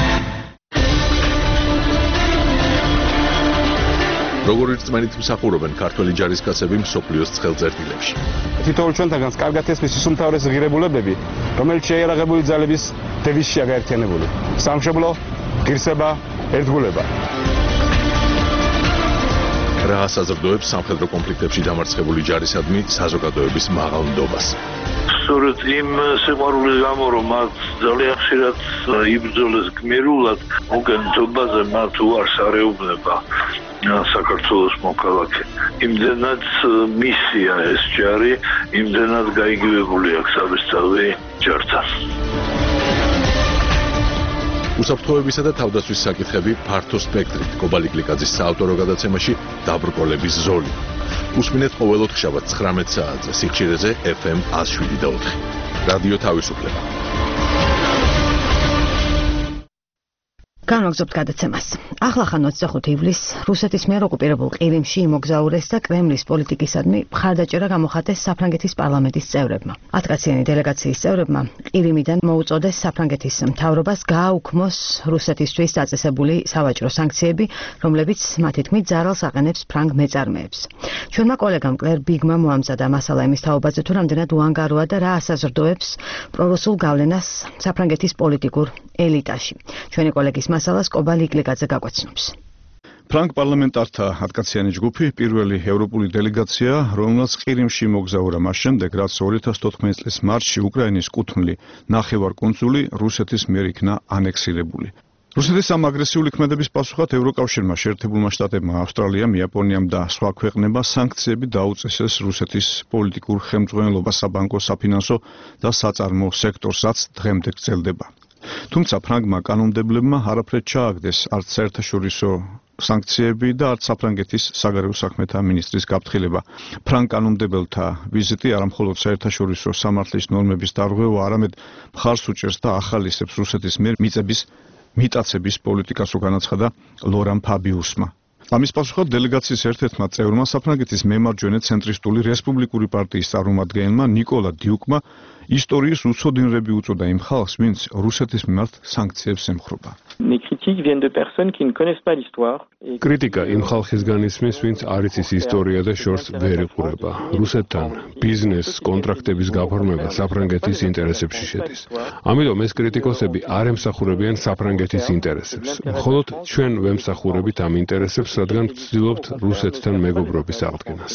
როგორ რწმენით მსახურობენ ქართველი ჯარისკაცები მსოფლიოს ცხელწერტილებში. თითოეულ ჩვენთანაც კარგად ესმის ის უმთავრესი ღირებულებები, რომელიც შეიარაღებული ძალების დევიზშია გაერთიანებული. სამშობლო, ღირსება, ერთგულება. რა ასაზრდოებს სამხედრო კონფლიქტებში დამარცხებული ჯარისადმი საზოგადოების მაღალ ნდობას. სწორედ იმ სიყვარულის გამო, რომ მათ ძალიან ხშირად იბრძოლეს გმირულად, მოგენთობაზე მათ უარს არეუბნება საქართველოს მოქალაქე. იმდენად მისია ეს ჯარი, იმდენად გაიგივებული აქვს საბესწავლი ჯართან. უსაფრთხოებისა და თავდაცვის საკითხები ფართო სპექტრით. კობალი გლიკაძის საავტორო გადაცემაში დაბრკოლების ზოლი. უსმინეთ ყოველ ოთხშაბათს ცხრამეტ საათზე სიხშირეზე ეფ ემ ათს შვიდი და ოთხი. რადიო თავისუფლება. განვაგრძობთ გადაცემას. ახლახან ოცდახუთი ივლისს რუსეთის მიერ ოკუპირებულ ყირიმში იმოგზაურეს და კრემლის პოლიტიკისადმი მხარდაჭერა გამოხატეს საფრანგეთის პარლამენტის წევრებმა. ათკაციანი დელეგაციის წევრებმა ყირიმიდან მოუწოდეს საფრანგეთის მთავრობას გააუქმოს რუსეთისთვის დაწესებული სავაჭრო სანქციები, რომლებიც მათი თქმით ზარალს აყენებს ფრანგ მეწარმეებს. ჩვენმა კოლეგამ კლერ ბიგმა მოამზადა მასალა იმის თაობაზე, თუ რამდენად უანგაროა და რა ასაზრდოებს პრორუსულ გავლენას საფრანგეთის პოლიტიკურ ელიტაში. ჩვენი კოლეგის მასალას კობალი გლიკაძე გაგვაცნობს. ფრანგ პარლამენტართა ათკაციანი ჯგუფი პირველი ევროპული დელეგაცია, რომელსაც ყირიმში მოგზაურა მას შემდეგ, რაც ორი ათას თოთხმეტი წლის მარტში უკრაინის კუთვნილი ნახევარკუნძული რუსეთის მიერ იქნა ანექსირებული. რუსეთის ამ აგრესიული ქმედების პასუხად ევროკავშირმა, შეერთებულმა შტატებმა, ავსტრალიამ, იაპონიამ და სხვა ქვეყნებმა სანქციები დაუწესეს რუსეთის პოლიტიკურ ხელმძღვანელობას, საბანკო, საფინანსო და საწარმო სექტორსაც დღემდე გრძელდება. თუმცა ფრანგმა კანონმდებლებმა არაფრად ჩააგდეს არც საერთაშორისო სანქციები და არც საფრანგეთის საგარეო საქმეთა მინისტრის გაფრთხილება. ფრანგ კანონმდებელთა ვიზიტი არამხოლოდ საერთაშორისო სამართლის ნორმების დარღვევა, არამედ მხარს უჭერს და ახალისებს რუსეთის მიერ მიწების მიტაცების პოლიტიკას, განაცხადა ლორან ფაბიუსმა. ამის პასუხად დელეგაციის ერთ-ერთმა წევრმა საფრანგეთის მემარჯვენე ცენტრისტული რესპუბლიკური პარტიის წარმომადგენელმა ნიკოლა დიუკმა ისტორიის უცოდინრები უწოდა იმ ხალხს, ვინც რუსეთის მიმართ სანქციებს ემხრობა. კრიტიკა იმ ხალხისგან ისმის, ვინც არ იცის ისტორია და შორს ვერ იყურება. რუსეთთან ბიზნესს, კონტრაქტების გაფორმება საფრანგეთის ინტერესებში შედის. ამიტომ ეს კრიტიკოსები არ ემსახურებიან საფრანგეთის ინტერესებს. მხოლოდ ჩვენ ვემსახურებით ამ ინტერესებს, რადგან ვცდილობთ რუსეთთან მეგობრობის აღდგენას.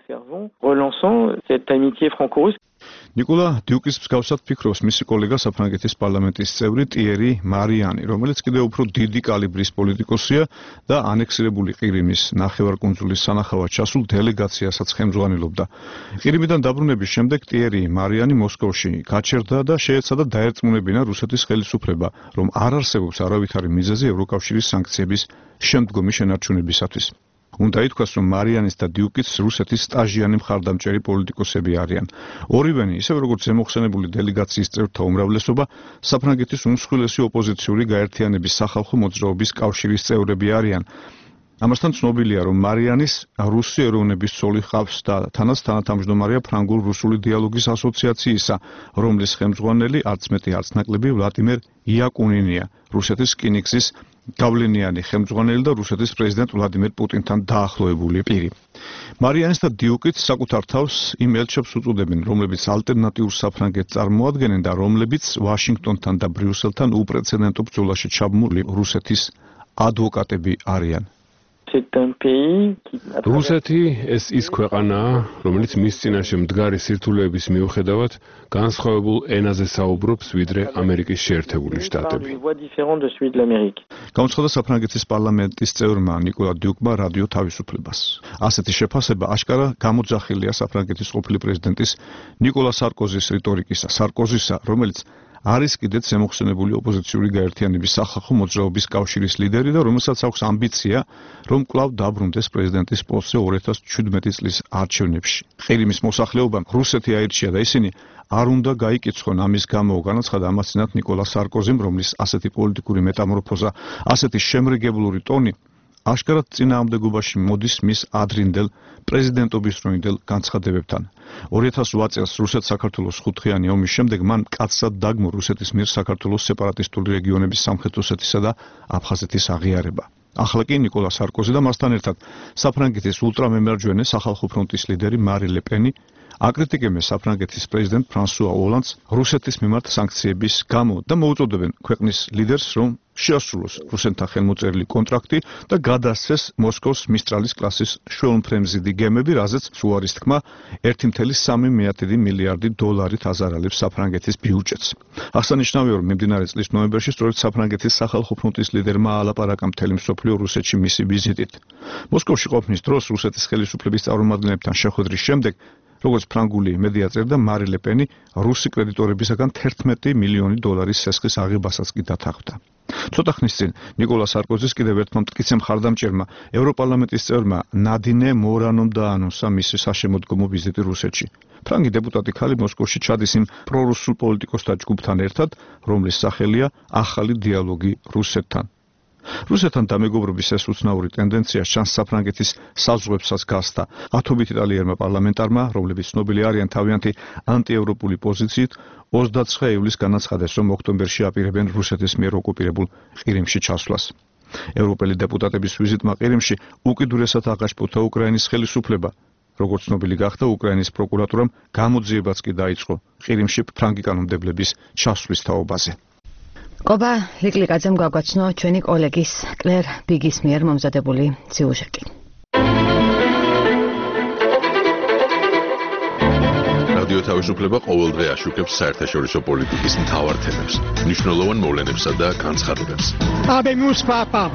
ნიკოლა დიუკის მსგავსად ფიქრობს მისი კოლეგა საფრანგეთის პარლამენტის წევრი ტიერი მარიანი, რომელიც კიდევ უფრო დიდი კალიბრის პოლიტიკოსია და ანექსირებული ყირიმის ნახევარკუნძულის სანახავად ჩასულ დელეგაციასაც ხელმძღვანელობდა. ყირიმიდან დაბრუნების შემდეგ ტიერი მარიანი მოსკოვში გაჩერდა და შეეცადა დაერწმუნებინა რუსეთის ხელისუფლება, რომ არ არსებობს არავითარი მიზეზი ევროკავშირის სანქციების შემდგომი შენარჩუნებისათვის. უნდა ითქვას, რომ მარიანის და დიუკის რუსეთის სტაჟიანი მხარდამჭერი პოლიტიკოსები არიან. ორივენი, ისევე როგორც ზემოხსენებული დელეგაციის წევრთა უმრავლესობა, საფრანგეთის უმსხვილესი ოპოზიციური გაერთიანების სახალხო მოძრაობის კავშირის წევრები არიან. ამასთან ცნობილია, რომ მარიანის რუსი ეროვნების ცოლი ჰყავს და თანაც თანათავმჯდომარეა ფრანგულ-რუსული დიალოგის ასოციაციისა, რომლის ხელმძღვანელი არც მეტი არც ნაკლები ვლადიმერ იაკუნინია, რუსეთის რკინიგზის გავლენიანი ხელმძღვანელი და რუსეთის პრეზიდენტ ვლადიმერ პუტინთან დაახლოებული პირი. მარიანის და დიუკიც საკუთარ თავს იმ ელჩებს უწოდებენ, რომლებიც ალტერნატიურ საფრანგეთს წარმოადგენენ და რომლებიც ვაშინგტონთან და ბრიუსელთან უპრეცედენტო ბრძოლაში ჩაბმული რუსეთის ადვოკატები არიან. რუსეთი ეს ის ქვეყანაა, რომელიც მის წინაშე მდგარი სირთულეების მიუხედავად განსხვავებულ ენაზე საუბრობს, ვიდრე ამერიკის შეერთებული შტატები. გამოცხადდა საფრანგეთის პარლამენტის წევრმა ნიკოლა დიუკმა რადიო თავისუფლებას. ასეთი შეფასება აშკარა გამოძახილია საფრანგეთის ყოფილი პრეზიდენტის ნიკოლა სარკოზის რიტორიკისა, სარკოზისა, რომელიც არის კიდეც ზემოხსენებული ოპოზიციური გაერთიანების სახალხო მოძრაობის კავშირის ლიდერი და რომელსაც აქვს ამბიცია, რომ კვლავ დაბრუნდეს პრეზიდენტის პოსტზე ორი ათას ჩვიდმეტი წლის არჩევნებში. ყირიმის მოსახლეობამ რუსეთი აირჩია და ისინი არ უნდა გაიკიცხონ ამის გამო, განაცხადა ამასთანავე ნიკოლა სარკოზიმ, რომლის ასეთი პოლიტიკური მეტამორფოზა, ასეთი შემრიგებლური ტონი აშკარად წინააღმდეგობაში მოდის მის ადრინდელ პრეზიდენტობის დროინდელ განცხადებებთან. ორი ათას ოთხ წელს რუსეთ-საქართველოს ხუთხიანი ომის შემდეგ მან მკაცრად დაგმო რუსეთის მიერ საქართველოს სეპარატისტული რეგიონების სამხრეთ ოსეთისა და აფხაზეთის აღიარება. ახლა კი ნიკოლა სარკოზი და მასთან ერთად საფრანგეთის ულტრამემარჯვენე სახალხო ფრონტის ლიდერი მარი ლე პენი აკრიტიკებენ საფრანგეთის პრეზიდენტ ფრანსუა ოლანდს რუსეთის მიმართ სანქციების გამო და მოუწოდებენ ქვეყნის ლიდერს, რომ შეასრულოს რუსეთთან ხელმოწერილი კონტრაქტი და გადასცეს მოსკოვის მისტრალის კლასის შუალმფრენზიდი გემები, რაზეც სულ არის თქმა ერთი კoma სამი მილიარდი დოლარით აზარალებს საფრანგეთის ბიუჯეტს. აღსანიშნავია, რომ მიმდინარე წლის ნოემბერში სწორედ საფრანგეთის სახალხო ფრონტის ლიდერმა ალაპარაკა მთელი მსოფლიო რუსეთში მისი ვიზიტით. მოსკოვში ყოფნის დროს რუსეთის ხელისუფლების წარმომადგენლებთან შეხვედრის შემდეგ როგორც ფრანგული მედია წერდა, მარი ლე პენი რუსი კრედიტორებისაგან თერთმეტი მილიონი დოლარის სესხის აღებასაც კი დათანხმდა. ცოტა ხნის წინ ნიკოლა სარკოზის კიდევ ერთმა მტკიცე მხარდამჭერმა ევროპარლამენტის წევრმა ნადინე მორანომ დაანონსა მისი საშემოდგომო ვიზიტი რუსეთში. ფრანგი დეპუტატი ქალი მოსკოვში ჩადის იმ პრორუსულ პოლიტიკოსთა ჯგუფთან ერთად, რომლის სახელია ახალი დიალოგი რუსეთთან. რუსეთთან დამეგობრობის ეს უცნაური ტენდენცია შანს საფრანგეთის საზღვრებსაც გასცდა. ათობით იტალიერმა პარლამენტარმა, რომლებიც ცნობილი არიან თავიანთი ანტიევროპული პოზიციით, ოცდაცხრა ივლისს განაცხადეს, რომ ოქტომბერში აპირებენ რუსეთის მიერ ოკუპირებულ ყირიმში ჩასვლას. ევროპელი დეპუტატების ვიზიტმა ყირიმში უკიდურესად აღაშფოთა უკრაინის ხელისუფლება. როგორც ცნობილი გახდა, უკრაინის პროკურატურამ გამოძიებაც კი დაიწყო ყირიმში ფრანგი კანონმდებლების ჩასვლის თაობაზე. ყობა ლიკლიკაძემ გაგვაცნო ჩვენი კოლეგის კლერ ბიგის მიერ მომზადებული სიუჟეტი. რადიო თავისუფლება ყოველდღე აშუქებს საერთაშორისო პოლიტიკის მთავარ თემებს, მნიშვნელოვან მოვლენებსა და განცხადებებს. Habemus papam.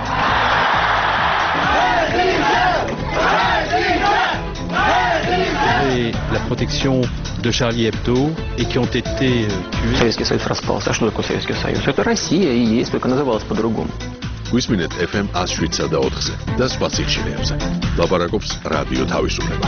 La protection de Charlie Hebdo et qui ont été tués. Советский Союз распался. А что такое Советский Союз? Это Россия и есть, только называлась по-другому. გვისმინეთ эф эм one oh seven და ოთხზე და სხვა სიხშირეებზე. ლაპარაკობს რადიო თავისუფლება.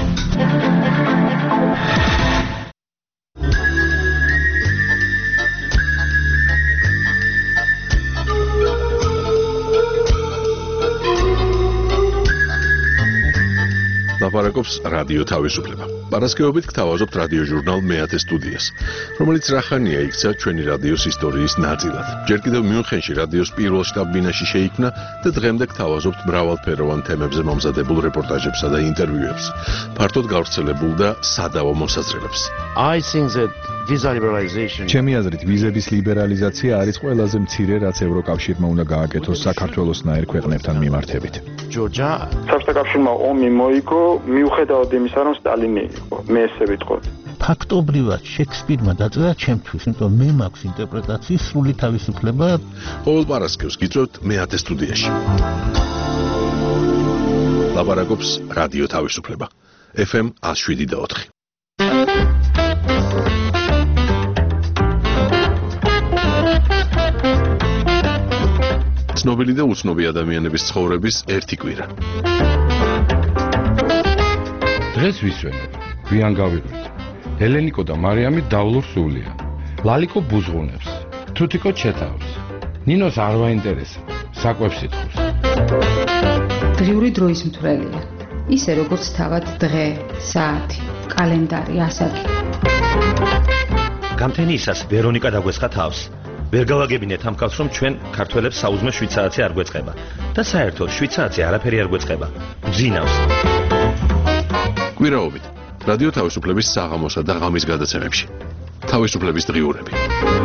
ლაპარაკობს რადიო თავისუფლება. პარასკევობით გთავაზობთ რადიო ჟურნალ მეათე სტუდიას, რომელიც რახანია იქცა ჩვენი რადიოს ისტორიის ნაწილად. ჯერ კიდევ მიუნხენში რადიოს პირველ შტაბ-ბინაში შეიქმნა და დღემდე გთავაზობთ მრავალფეროვან თემებზე მომზადებულ რეპორტაჟებსა და ინტერვიუებს, ფართოდ გავრცელებულ და სადავო მოსაზრებებს. I think that visa liberalization ჩემი აზრით ვიზების ლიბერალიზაცია არის ყველაზე მცირე, რაც ევროკავშირმა უნდა გააკეთოს საქართველოსნაირ ქვეყნებთან მიმართებით. Georgia საბჭოთა კავშირმა ომი მოიგო მიუხედავად იმისა, რომ სტალინი იყო. მე ესე ვიტყოდ. ფაქტობრივად შექსპირმა დაწერა ჩემთვის, იმიტომ მე მაქვს ინტერპრეტაციის სრული თავისუფლება. ყოველ პარასკევს გიწევთ მეათე სტუდიაში. ლაპარაკობს რადიო თავისუფლება. ეფ ემ one oh seven და ოთხი. ცნობილი და უცნობი ადამიანების ცხოვრების ერთი კვირა. დღეს ვისვენებ, გვიან გავიღვით. ელენიკო და მარიამი დავლურ სულია. ლალიკო ბუზღუნებს, თუთიკო ჩეთავს. ნინოს არ ვაინტერესებს, საკვებს ითხოვს. დღიური დროის მთვრელია. ისე როგორც თავად დღე, საათი, კალენდარი, ასაკი. გამთენიისას ვერონიკა დაგვესხა თავს. ვერ გავაგებინეთ ამ კაცს, რომ ჩვენ ქართველებს საუზმე შვიდ საათზე არ გვეწყება და საერთოდ შვიდ საათზე არაფერი არ გვეწყება. გძინავს. კვირაობით რადიო თავისუფლების საღამოსა და ღამის გადაცემებში. თავისუფლების დღიურები.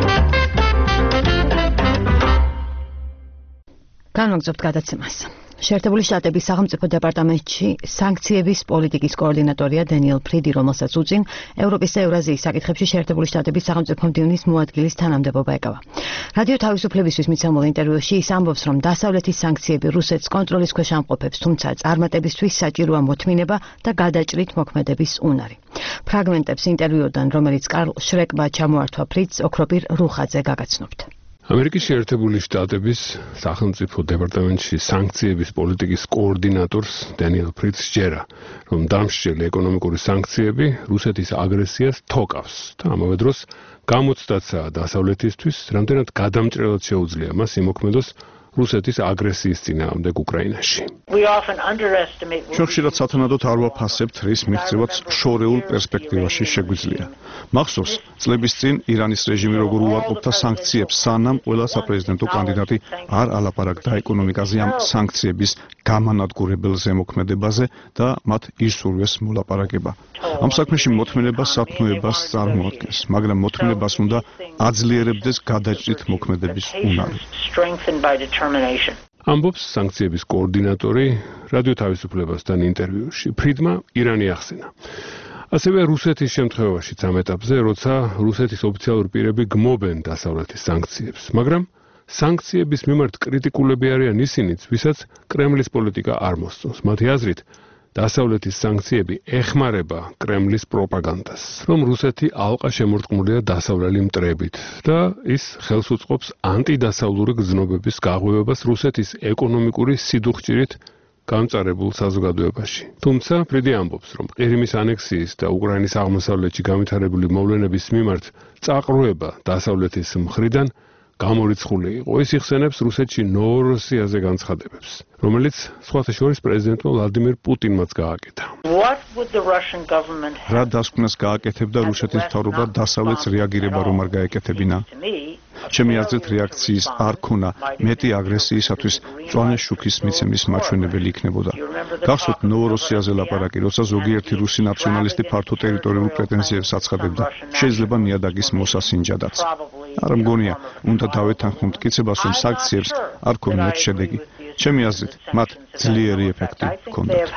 განვაგრძობთ გადაცემას. შეერთებული შტატების სახელმწიფო დეპარტამენტში სანქციების პოლიტიკის კოორდინატორია დენიელ ფრიდი, რომელსაც უწინ ევროპის და ევრაზიის საკითხებში შეერთებული შტატების სახელმწიფო მდივნის მოადგილის თანამდებობა ეკავა. რადიო თავისუფლებისთვის მიცემულ ინტერვიუში ის ამბობს, რომ დასავლეთის სანქციები რუსეთს კონტროლის ქვეშ ამყოფებს, თუმცა წარმატებისთვის საჭიროა მოთმინება და გადაჭრით მოქმედების უნარი. ფრაგმენტებს ინტერვიუდან, რომელიც კარლ შრეკმა ჩამოართვა ფრიც ოქროპირ რუხაძე გაგაცნობთ. ამერიკის შეერთებული შტატების სახელმწიფო დეპარტამენტში სანქციების პოლიტიკის კოორდინატორს დენიელ ფრიც სჯერა, რომ დამსჯელი ეკონომიკური სანქციები რუსეთის აგრესიას თოკავს და ამავე დროს გამოცდაცაა დასავლეთისთვის, რამდენად გადამჭრელად შეუძლია მას იმოქმედოს რუსეთის აგრესიის წინააღმდეგ უკრაინაში. ჩვენ ხშირად სათანადოდ არ ვაფასებთ, რის მიღწევაც შორეულ პერსპექტივაში შეგვიძლია. მახსოვს, წლების წინ ირანის რეჟიმი როგორ უარყოფდა სანქციებს, სანამ ყველა საპრეზიდენტო კანდიდატი არ ალაპარაკდა ეკონომიკაზე ამ სანქციების გამანადგურებელ ზემოქმედებაზე და მათ ისურვეს მოლაპარაკება. ამ საქმეში მოთმინება სათნოებას წარმოადგენს, მაგრამ მოთმინებას უნდა აძლიერებდეს გადაჭრით მოქმედების უნარი. ამბობს სანქციების კოორდინატორი რადიო თავისუფლებასთან ინტერვიუში. ფრიდმა ირანი ახსენა. ასევე რუსეთის შემთხვევაშიც ამ ეტაპზე, როცა რუსეთის ოფიციალური პირები გმობენ დასავლეთის სანქციებს, მაგრამ სანქციების მიმართ კრიტიკულები არიან ისინიც, ვისაც კრემლის პოლიტიკა არ მოსწონს. მათი აზრით, დასავლეთის სანქციები ეხმარება კრემლის პროპაგანდას, რომ რუსეთი ალყა შემორტყმულია დასავლელი მტრებით და ის ხელს უწყობს ანტიდასავლური გრძნობების გაღვივებას რუსეთის ეკონომიკური სიდუხჭირით გამწარებულ საზოგადოებაში. თუმცა ფრიდი ამბობს, რომ ყირიმის ანექსიის და უკრაინის აღმოსავლეთში განვითარებული მოვლენების მიმართ წაყრუება დასავლეთის მხრიდან გამორიცხული იყო. ის იხსენებს რუსეთში ნოვოროსიაზე განცხადებებს, რომელიც სხვათა შორის პრეზიდენტმა ვლადიმირ პუტინმაც გააკეთა. რა დასკვნას გააკეთებდა რუსეთის მთავრობა დასავლეთს რეაგირება რომ არ გაეკეთებინა? ჩემი აზრით რეაქციის არ ქონა მეტი აგრესიისათვის მწვანე შუქის მიცემის მაჩვენებელი იქნებოდა. გახსოვთ ნოვოროსიაზე ლაპარაკი, როცა ზოგიერთი რუსი ნაციონალისტი ფართო ტერიტორიულ პრეტენზიებს აცხადებდა, შეიძლება ნიადაგის მოსასინჯადაც. არ მგონია, უნდა დავეთანხმოთ მტკიცებას, რომ სანქციებს არ ქონიათ შედეგი. ჩემი აზრით, მათ ძლიერი ეფექტი ჰქონდათ.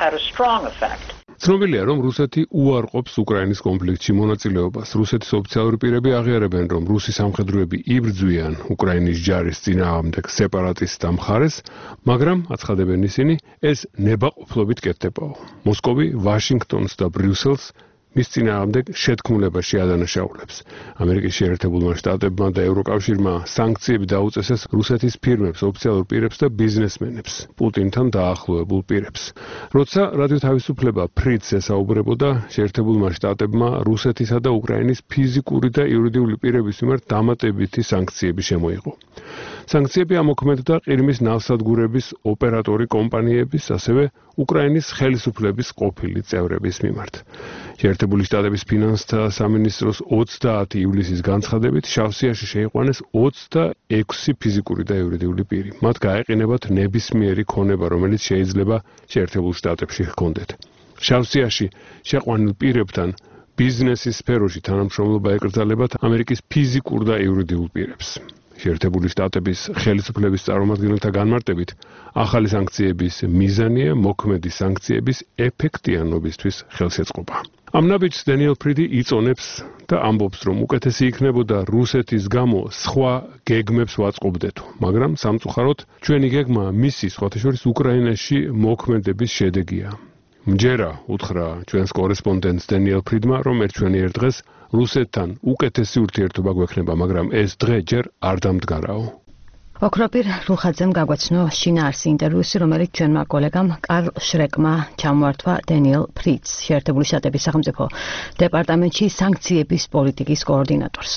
ცნობილია, რომ რუსეთი უარყოფს უკრაინის კონფლიქტში მონაწილეობას. რუსეთის ოფიციალური პირები აღიარებენ, რომ რუსი სამხედროები იბრძვიან უკრაინის ჯარის წინააღმდეგ სეპარატისტთა მხარეს, მაგრამ აცხადებენ ისინი, ეს ნებაყოფლობით კეთდებაო. მოსკოვი ვაშინგტონს და ბრიუსელს მის წინააღმდეგ შეთქმულებაში ადანაშაულებს. ამერიკის შეერთებულმა შტატებმა და ევროკავშირმა სანქციები დაუწესეს რუსეთის ფირმებს, ოფიციალურ პირებს და ბიზნესმენებს, პუტინთან დაახლოებულ პირებს. როცა რადიო თავისუფლება ფრიც ესაუბრებოდა, შეერთებულმა შტატებმა რუსეთისა და უკრაინის ფიზიკური და იურიდიული პირების მიმართ დამატებითი სანქციები შემოიღო. სანქციები ამოქმედდა ყირიმის ნავსადგურების ოპერატორი კომპანიების, ასევე უკრაინის ხელისუფლების ყოფილი წევრების მიმართ. შეერთებული შტატების ფინანსთა სამინისტროს ოცდაათი ივლისის განცხადებით შავსიაში შეიყვანეს ოცდაექვსი ფიზიკური და იურიდიული პირი. მათ გაეყინებათ ნებისმიერი ქონება, რომელიც შეიძლება შეერთებულ შტატებში ჰქონდეთ. შავსიაში შეყვანილ პირებთან ბიზნესის სფეროში თანამშრომლობა ეკრძალებათ ამერიკის ფიზიკურ და იურიდიულ პირებს. შეერთებული შტატების ხელისუფლების წარმომადგენელთა განმარტებით, ახალი სანქციების მიზანია მოქმედი სანქციების ეფექტიანობისთვის ხელშეწყობა. ამ ნაბიჯს დენიელ ფრიდი იწონებს და ამბობს, რომ უკეთესი იქნებოდა რუსეთის გამო სხვა გეგმებს ვაწყობდეთო, მაგრამ სამწუხაროდ ჩვენი გეგმა მისი სხვათა შორის უკრაინაში მოქმედების შედეგია. მჯერა უთხრა ჩვენს კორესპონდენტს დენიელ ფრიდმა, რომ ერთვენიერ დღეს რუსეთთან უკეთესი ურთიერთობა გვექნება, მაგრამ ეს დღე ჯერ არ დამდგარაო. ოქროპირ რუხაძემ გაგვაცნო შინაარსი ინტერვიუსი, რომელიც ჩვენმა კოლეგამ კარლ შრეკმა ჩამოართვა დენიელ ფრიდს, შეერთებული შტატების სახელმწიფო დეპარტამენტში სანქციების პოლიტიკის კოორდინატორს.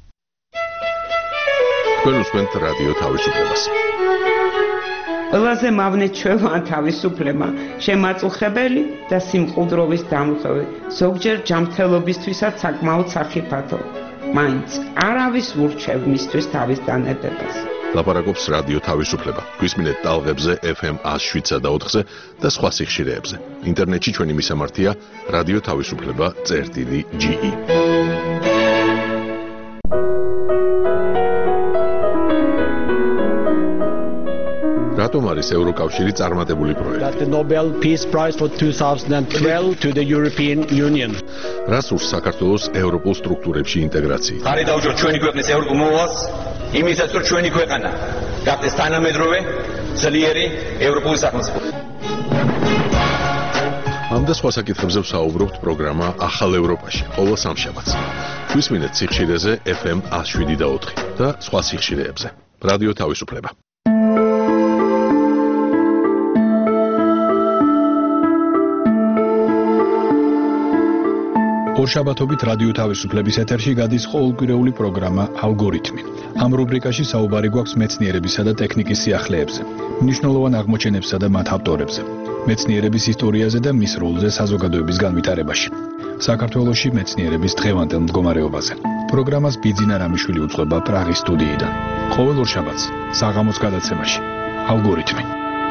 თქვენ უსმენთ რადიო თავისუფლებას. ყველაზე მავნე ჩვევა თავისუფლება, შემაწუხებელი და სიმყუდროვის დამღები, ზოგჯერ ჯანმრთელობისთვისაც საკმაოდ სახიფათო. მაინც არავის ურჩევ მისთვის თავის დანებებას. ლაპარაკობს რადიო თავისუფლება. გვისმინეთ ტალღებზე ეფ ემ ათს შვიდსა და ოთხზე და სხვა სიხშირეებზე. ინტერნეტში ჩვენი მისამართია რადიო თავისუფლება წერტილი ჯი ი. რატომ არის ევროკავშირი წარმატებული პროექტი? The Nobel Peace Prize for twenty twelve to the European Union. რას ურს საქართველოს ევროპულ სტრუქტურებში ინტეგრაცია? ხარი დაუჭიროთ ჩვენი ქვეყნის ევროპულ მოვალს იმისაც რომ ჩვენი ქვეყანა გახდეს თანამედროვე ძლიერი ევროპული სახელმწიფო. ამ და სხვა საკითხებზე ვსაუბრობთ პროგრამა ახალ ევროპაში ყოველ სამშაბათს. გვისმინეთ სიხშირეზე ეფ ემ one oh seven და four და სხვა სიხშირეებზე. რადიო თავისუფლება. ორშაბათობით რადიო თავისუფლების ეთერში გადის ყოველკვირეული პროგრამა ალგორითმი. ამ რუბრიკაში საუბარი გვაქვს მეცნიერებისა და ტექნიკის სიახლეებზე, მნიშვნელოვან აღმოჩენებსა და მათ ავტორებზე, მეცნიერების ისტორიაზე და მის როლზე საზოგადოების განვითარებაში. საქართველოში მეცნიერების დღევანდელ მდგომარეობაზე. პროგრამას ბიძინა რამიშვილი უძღვება პრაღის სტუდიიდან. ყოველ ორშაბათს საღამოს გადაცემაში ალგორითმი.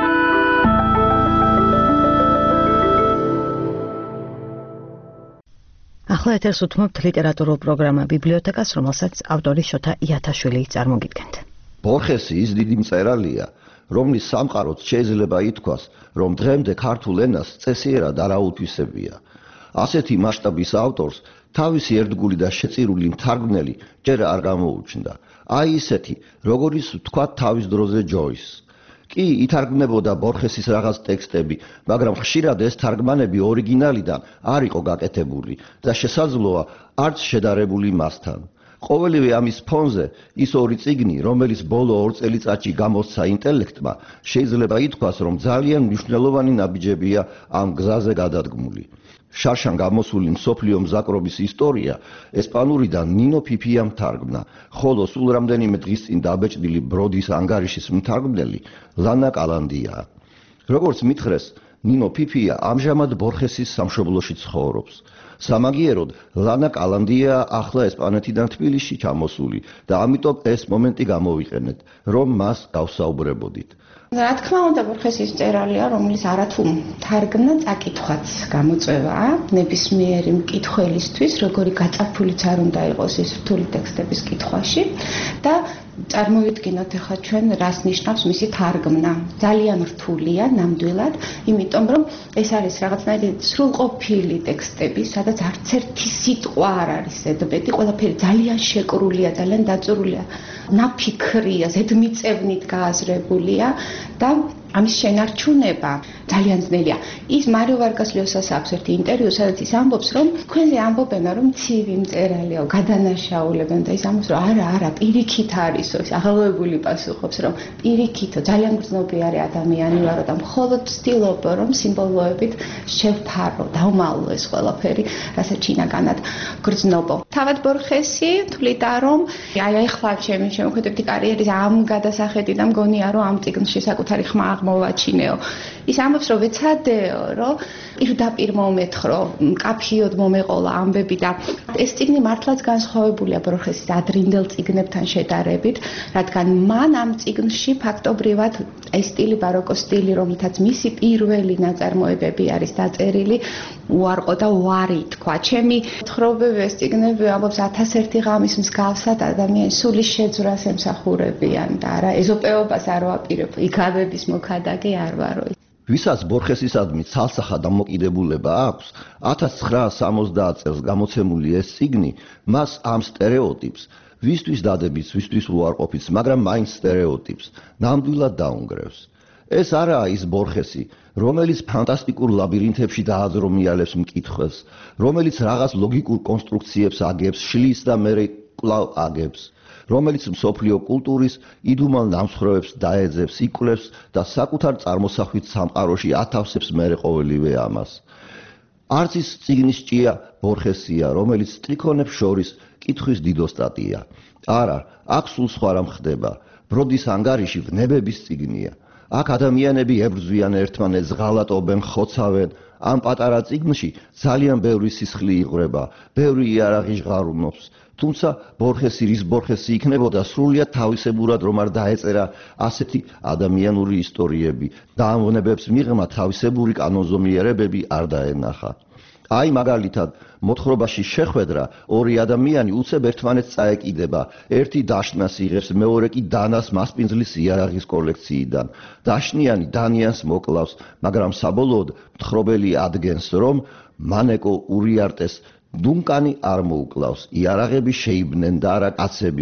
ახლა ეთერს უთმობთ ლიტერატურულ პროგრამა ბიბლიოთეკას, რომელსაც ავტორი შოთა იათაშვილი წარმოგიდგენთ. ბორხესი ის დიდი მწერალია, რომლის სამყაროც შეიძლება ითქვას, რომ დღემდე ქართულ ენას წესიერად არ აუთვისებია. ასეთი მასშტაბის ავტორს თავისი ერთგული და შეწირული მთარგმნელი ჯერ არ გამოუჩნდა. აი ისეთი, როგორიც ვთქვათ თავის დროზე ჯოის. კი ითარგმნებოდა ბორხესის რაღაც ტექსტები, მაგრამ ხშირად ეს თარგმანები ორიგინალიდან არ იყო გაკეთებული და შესაძლოა არც შედარებული მასთან. ყოველივე ამის ფონზე ის ორი წიგნი, რომელიც ბოლო ორ წელიწადში გამოსცა ინტელექტმა, შეიძლება ითქვას, რომ ძალიან მნიშვნელოვანი ნაბიჯებია ამ გზაზე გადადგმული. შარშან გამოსული მსოფლიო მზაკრობის ისტორია ესპანურიდან ნინო ფიფიამ თარგმნა, ხოლო სულ რამდენიმე დღის წინ დაბეჭდილი ბროდის ანგარიშის მთარგმნელი ლანა კალანდია. როგორც მითხრეს, ნინო ფიფია ამჟამად ბორხესის სამშობლოში ცხოვრობს. სამაგიეროდ ლანა კალანდია ახლა ესპანეთიდან თბილისში ჩამოსული და ამიტომ ეს მომენტი გამოვიყენეთ, რომ მას გავსაუბრებოდით. რა თქმა უნდა, ბორხესის მწერალია, რომელიც არათუ თარგმნა წაკითხვაც გამოწვევა ნებისმიერი მკითხველისთვის, როგორი გაწაფულიც არ უნდა იყოს ის რთული ტექსტების კითხვაში და წარმოვიდგინოთ ახლა ჩვენ რას ნიშნავს მისი თარგმნა. ძალიან რთულია ნამდვილად, იმიტომ რომ ეს არის რაღაცნაირი სრულყოფილი ტექსტები, სადაც არც ერთი სიტყვა არ არის ზედმეტი, ყველაფერი ძალიან შეკრულია, ძალიან დაწურულია, ნაფიქრია, ზედმიწევნით გააზრებულია და ამის შენარჩუნება ძალიან ძნელია. ის მარიო ვარგას ლიოსას აქვს ერთი ინტერვიუ, სადაც ის ამბობს, რომ თქვენზე ამბობენ, რომ ცივი მწერალია, გადანაშაულებენ და ის ამბობს, რომ არა, არა, პირიქით არისო, ის აღელვებული პასუხობს, რომ პირიქითო, ძალიან გრძნობიარე ადამიანი ვარო და მხოლოდ ვცდილობ, რომ სიმბოლოებით შევფარო, დავმალო ეს ყველაფერი, რასაც ჩინაგანად გრძნობო. თავად ბორხესი თვლიდა, რომ აი ახლა ჩემი შემოქმედებითი კარიერის ამ გადასახედიდან მგონია, რომ ამ წიგნში საკუთარი ხმა მოვაჩინეო. ის ამბობს, რომ ვეცადეო, რომ პირდაპირ მომეთხოვრო, მკაფიოდ მომეყოლა ამბები და ეს წიგნი მართლაც განსხვავებულია ბორხესის ადრინდელ წიგნებთან შედარებით, რადგან მან ამ წიგნში ფაქტობრივად ეს სტილი ბაროკოს სტილი, რომელთაც მისი პირველი ნაწარმოებები არის დაწერილი, უარყო და უარი თქვა. ჩემი თხრობები ეს წიგნები ამბობს ათას ერთი ღამის მსგავსად ადამიანის სულის შეძვრას ემსახურებიან და არა ეზოპეობას არ ვაპირებ, იქავების მოქადაგე არ ვარო. ვისაც ბორხესისადმი ცალსახა დამოკიდებულება აქვს, ათას ცხრაას სამოცდაათ წელს გამოცემული ეს წიგნი მას ამ სტერეოტიპს, ვისთვის დადებით, ვისთვის უარყოფით, მაგრამ მაინც სტერეოტიპს ნამდვილად დაუნგრევს. ეს არაა ის ბორხესი, რომელიც ფანტასტიკურ ლაბირინთებში დააძრომიალებს მკითხველს, რომელიც რაღაც ლოგიკურ კონსტრუქციებს აგებს, შლის და მერე კვლავ აგებს, რომელიც მსოფლიო კულტურის იდუმალ ნამსხვრევებს დაეძებს, იკვლევს და საკუთარ წარმოსახვით სამყაროში ათავსებს მერე ყოველივე ამას. არც ის წიგნის ჭია ბორხესია, რომელიც სტრიქონებს შორის კითხვის დიდოსტატია. არა, აქ სულ სხვა რამ ხდება. ბროდის ანგარიში ვნებების წიგნია. აქ ადამიანები ებრძვიან ერთმანეთს, ღალატობენ, ხოცავენ. ამ პატარა წიგნში ძალიან ბევრი სისხლი იღვრება, ბევრი იარაღი ჟღარუნობს. თუმცა ბორხესი რის ბორხესი იქნებოდა, სრულიად თავისებურად რომ არ დაეწერა ასეთი ადამიანური ისტორიები და ამ ვნებებს მიღმა თავისებური კანონზომიერებები არ დაენახა. აი მაგალითად, მოთხრობაში შეხვედრა, ორი ადამიანი უცებ ერთმანეთს წაეკიდება, ერთი დაშნას იღებს, მეორე კი დანას მასპინძლის იარაღის კოლექციიდან. დაშნიანი დანიანს მოკლავს, მაგრამ საბოლოოდ მთხრობელი ადგენს, რომ მანეკო ურიარტეს დუნკანი არ მოუკლავს, იარაღები შეიბნენ და არა კაცები.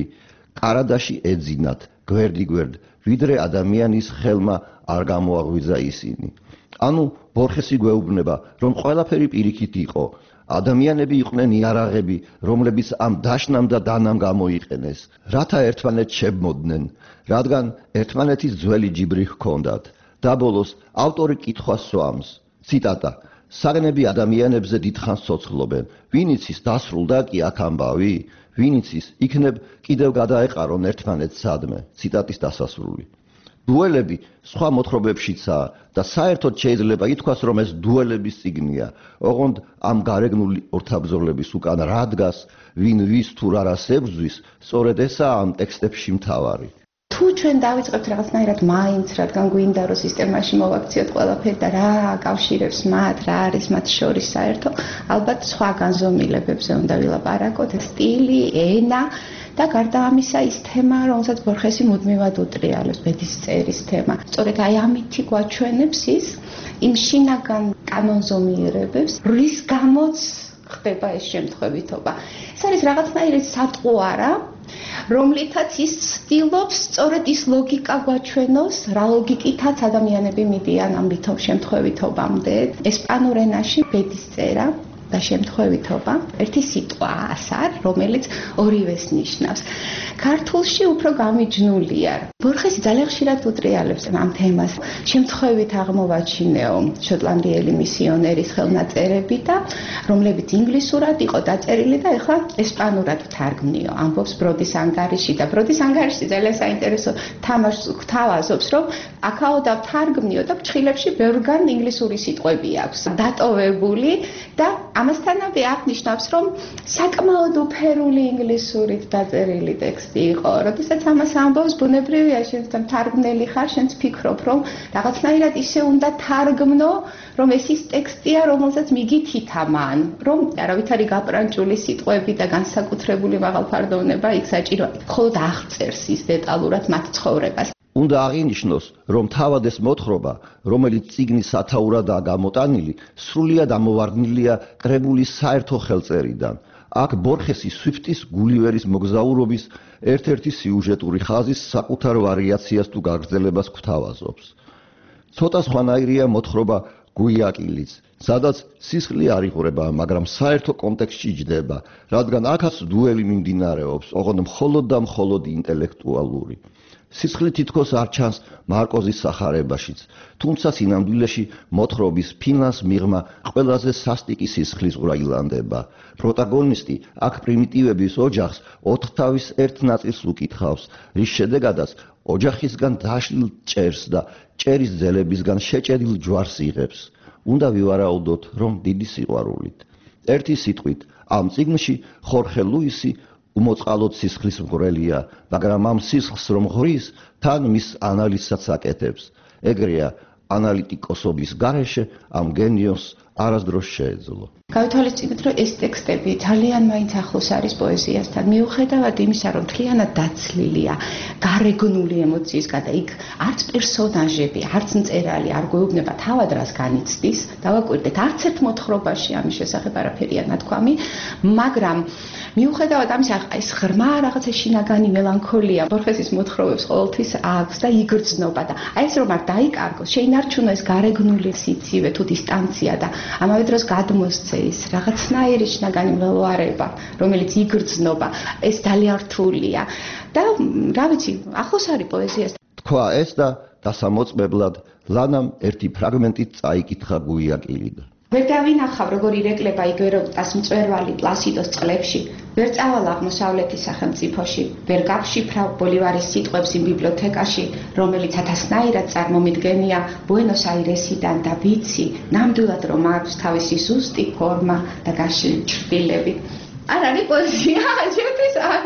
კარადაში ეძინათ გვერდი-გვერდ, ვიდრე ადამიანის ხელმა არ გამოაღვიძა ისინი. ანუ ბორხესი გვეუბნება, რომ ყველაფერი პირიქით იყო. ადამიანები იყვნენ იარაღები, რომლებიც ამ დაშნამ და დანამ გამოიყენეს, რათა ერთმანეთს შეებმოდნენ, რადგან ერთმანეთის ძველი ჯიბრი ჰქონდათ. და ბოლოს ავტორი კითხვას სვამს. ციტატა: საგნები ადამიანებზე დიდხანს ცოცხლობენ, ვინ იცის დასრულდა კი აქ ამბავი? ვინ იცის იქნებ კიდევ გადაეყარონ ერთმანეთს სადმე? ციტატის დასასრული. დუელები სხვა მოთხრობებშიცაა და საერთოდ შეიძლება ითქვას, რომ ეს დუელების წიგნია. ოღონდ ამ გარეგნული ორთაბრძოლების უკან რა დგას, ვინ ვის თუ რას ებრძვის, სწორედ ესაა ამ ტექსტებში მთავარი. თუ ჩვენ დავიწყებთ რაღაცნაირად მაინც, რადგან გვინდა რომ სისტემაში მოვაქციოთ ყველაფერი და რა აკავშირებს მათ, რა არის მათ შორის საერთო, ალბათ სხვა განზომილებებზე უნდა ვილაპარაკოთ, სტილი, ენა და გარდა ამისა ის თემა, რომელსაც ბორხესი მუდმივად უტრიალებს, ბედის წერის თემა. სწორედ აი ამითი გვაჩვენებს ის იმ შინაგან კანონზომიერებებს, რის გამოც ხდება ეს შემთხვევითობა. ეს არის რაღაცნაირი სატყუარა, რომლითაც ის ცდილობს სწორედ ის ლოგიკა გვაჩვენოს, რა ლოგიკითაც ადამიანები მიდიან ამ ვითომ შემთხვევითობამდე. ესპანურ ენაში ბედის წერა და შემთხვევითობა ერთი სიტყვა ასარ, რომელიც ორივეს ნიშნავს. ქართულში უფრო გამიჯნულია. ბორხესი ძალიან ხშირად უტრიალებს ამ თემას. შემთხვევით აღმოვაჩინეო შოტლანდიელი მისიონერის ხელნაწერები და რომლებიც ინგლისურად იყო დაწერილი და ეხლა ესპანურად თარგმნიო. ამბობს ბროდის ანგარიში და ბროდის ანგარიში ძალიან საინტერესო თამაშს გვთავაზობს, რომ აქაო დავთარგმნიო და ფრჩხილებში ბევრგან ინგლისური სიტყვები აქვს დატოვებული და ამასთანავე აღნიშნავს, რომ საკმაოდ უფერული ინგლისურით დაწერილი ტექსტი იყო. როდესაც ამას ამბობს, ბუნებრივია, შენ თარგმნელი ხარ, შენც ფიქრობ, რომ რაღაცნაირად ისე უნდა თარგმნო, რომ ეს ის ტექსტია, რომელსაც მიგითითა მან, რომ არავითარი გაპრანჭული სიტყვები და განსაკუთრებული მაღალფარდოვნება იქ საჭირო. მხოლოდ აღწერს ის დეტალურად მათ ცხოვრებას. უნდა აღინიშნოს, რომ თავად ეს მოთხრობა, რომელიც წიგნის სათაურადაა გამოტანილი, სრულიად ამოვარდნილია კრებულის საერთო ხელწერიდან. აქ ბორხესი სვიფტის გულივერის მოგზაურობის ერთ-ერთი სიუჟეტური ხაზის საკუთარ ვარიაციას თუ გაგრძელებას გვთავაზობს. ცოტა სხვანაირია მოთხრობა გუიაკილიც, სადაც სისხლი არ იღვრება, მაგრამ საერთო კონტექსტში ჯდება, რადგან აქაც დუელი მიმდინარეობს, ოღონდ მხოლოდ და მხოლოდ ინტელექტუალური. სისხლი თითქოს არ ჩანს მარკოზის სახარებაშიც, თუმცა სინამდვილეში მოთხრობის ფინანს მიღმა ყველაზე სასტიკი სისხლის ყურა ილანდება. პროტაგონისტი აქ პრიმიტივების ოჯახს ოთხთავის ერთ ნაწილს უკითხავს, რის შედეგადაც ოჯახისგან დაშლილ ჭერს და ჭერის ძელებისგან შეჭედილ ჯვარს იღებს. უნდა ვივარაუდოთ, რომ დიდი სიყვარულით. ერთი სიტყვით, ამ წიგნში ხორხე ლუისი უმოწყალოდ სისხლის მღვრელია, მაგრამ ამ სისხლს რომ ღრის, თან მის ანალიზსაც აკეთებს. ეგრეა ანალიტიკოსობის გარეშე ამ გენიოს არასდროს შეეძლო. გავითვალისწინეთ, რომ ეს ტექსტები ძალიან მაინც ახლოს არის პოეზიასთან. მიუხედავად იმისა, რომ მთლიანად დაცლილია გარეგნული ემოციისგან და იქ არც პერსონაჟები, არც მწერალი არ გვეუბნება თავად რას განიცდის, დავაკვირდეთ, არც ერთ მოთხრობაში ამის შესახებ არაფერია ნათქვამი, მაგრამ მიუხედავად ამისა, ეს ღრმა რაღაცა შინაგანი მელანქოლია ბორხესის მოთხრობებს ყოველთვის აქვს და იგრძნობა და აი ეს რომ არ დაიკარგოს, შეინარჩუნო ეს გარეგნული სიცივე თუ დისტანცია და ამავე დროს გადმოსცე ის რაღაცნაირი შინაგანი მღელვარება, რომელიც იგრძნობა, ეს ძალიან რთულია და რა ვიცი, ახლოს არის პოეზიას. თქვა ეს და დასამოწმებლად ლანამ ერთი ფრაგმენტით წაიკითხა გუიაკილიდან. ვერ დავინახავ, როგორ ირეკლება იგეროტას მწვერვალი პლასიდოს წყლებში, ვერ წავალ აღმოსავლეთის სახელმწიფოში, ვერ გავშიფრავ ბოლივარის სიტყვებს იმ ბიბლიოთეკაში, რომელიც ათასნაირად წარმომიდგენია ბუენოს-აირესიდან და ვიცი, ნამდვილად რომ აქვს თავისი ზუსტი ფორმა და გაშლილი ჩრდილები. არ არის პოეზია, ჩემთვის არის.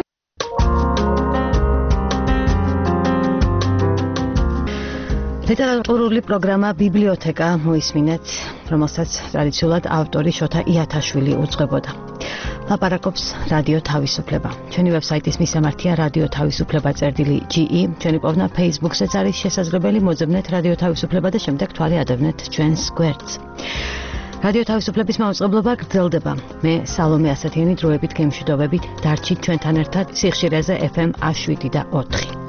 ლიტერატურული პროგრამა ბიბლიოთეკა მოისმინეთ, რომელსაც ტრადიციულად ავტორი შოთა იათაშვილი უძღვებოდა. ლაპარაკობს რადიო თავისუფლება. ჩვენი ვებსაიტის მისამართია რადიო თავისუფლება წერტილი ჯი ი, ჩვენი პოვნა Facebook-ზეც არის შესაძლებელი, მოძებნეთ რადიო თავისუფლება და შემდეგ თვალი ადევნეთ ჩვენს გვერდს. რადიო თავისუფლების მაუწყებლობა გრძელდება. მე სალომე ასათიანი დროებით გემშვიდობებით დარჩით ჩვენთან ერთად სიხშირეზე ეფ ემ ათი შვიდი და ოთხი.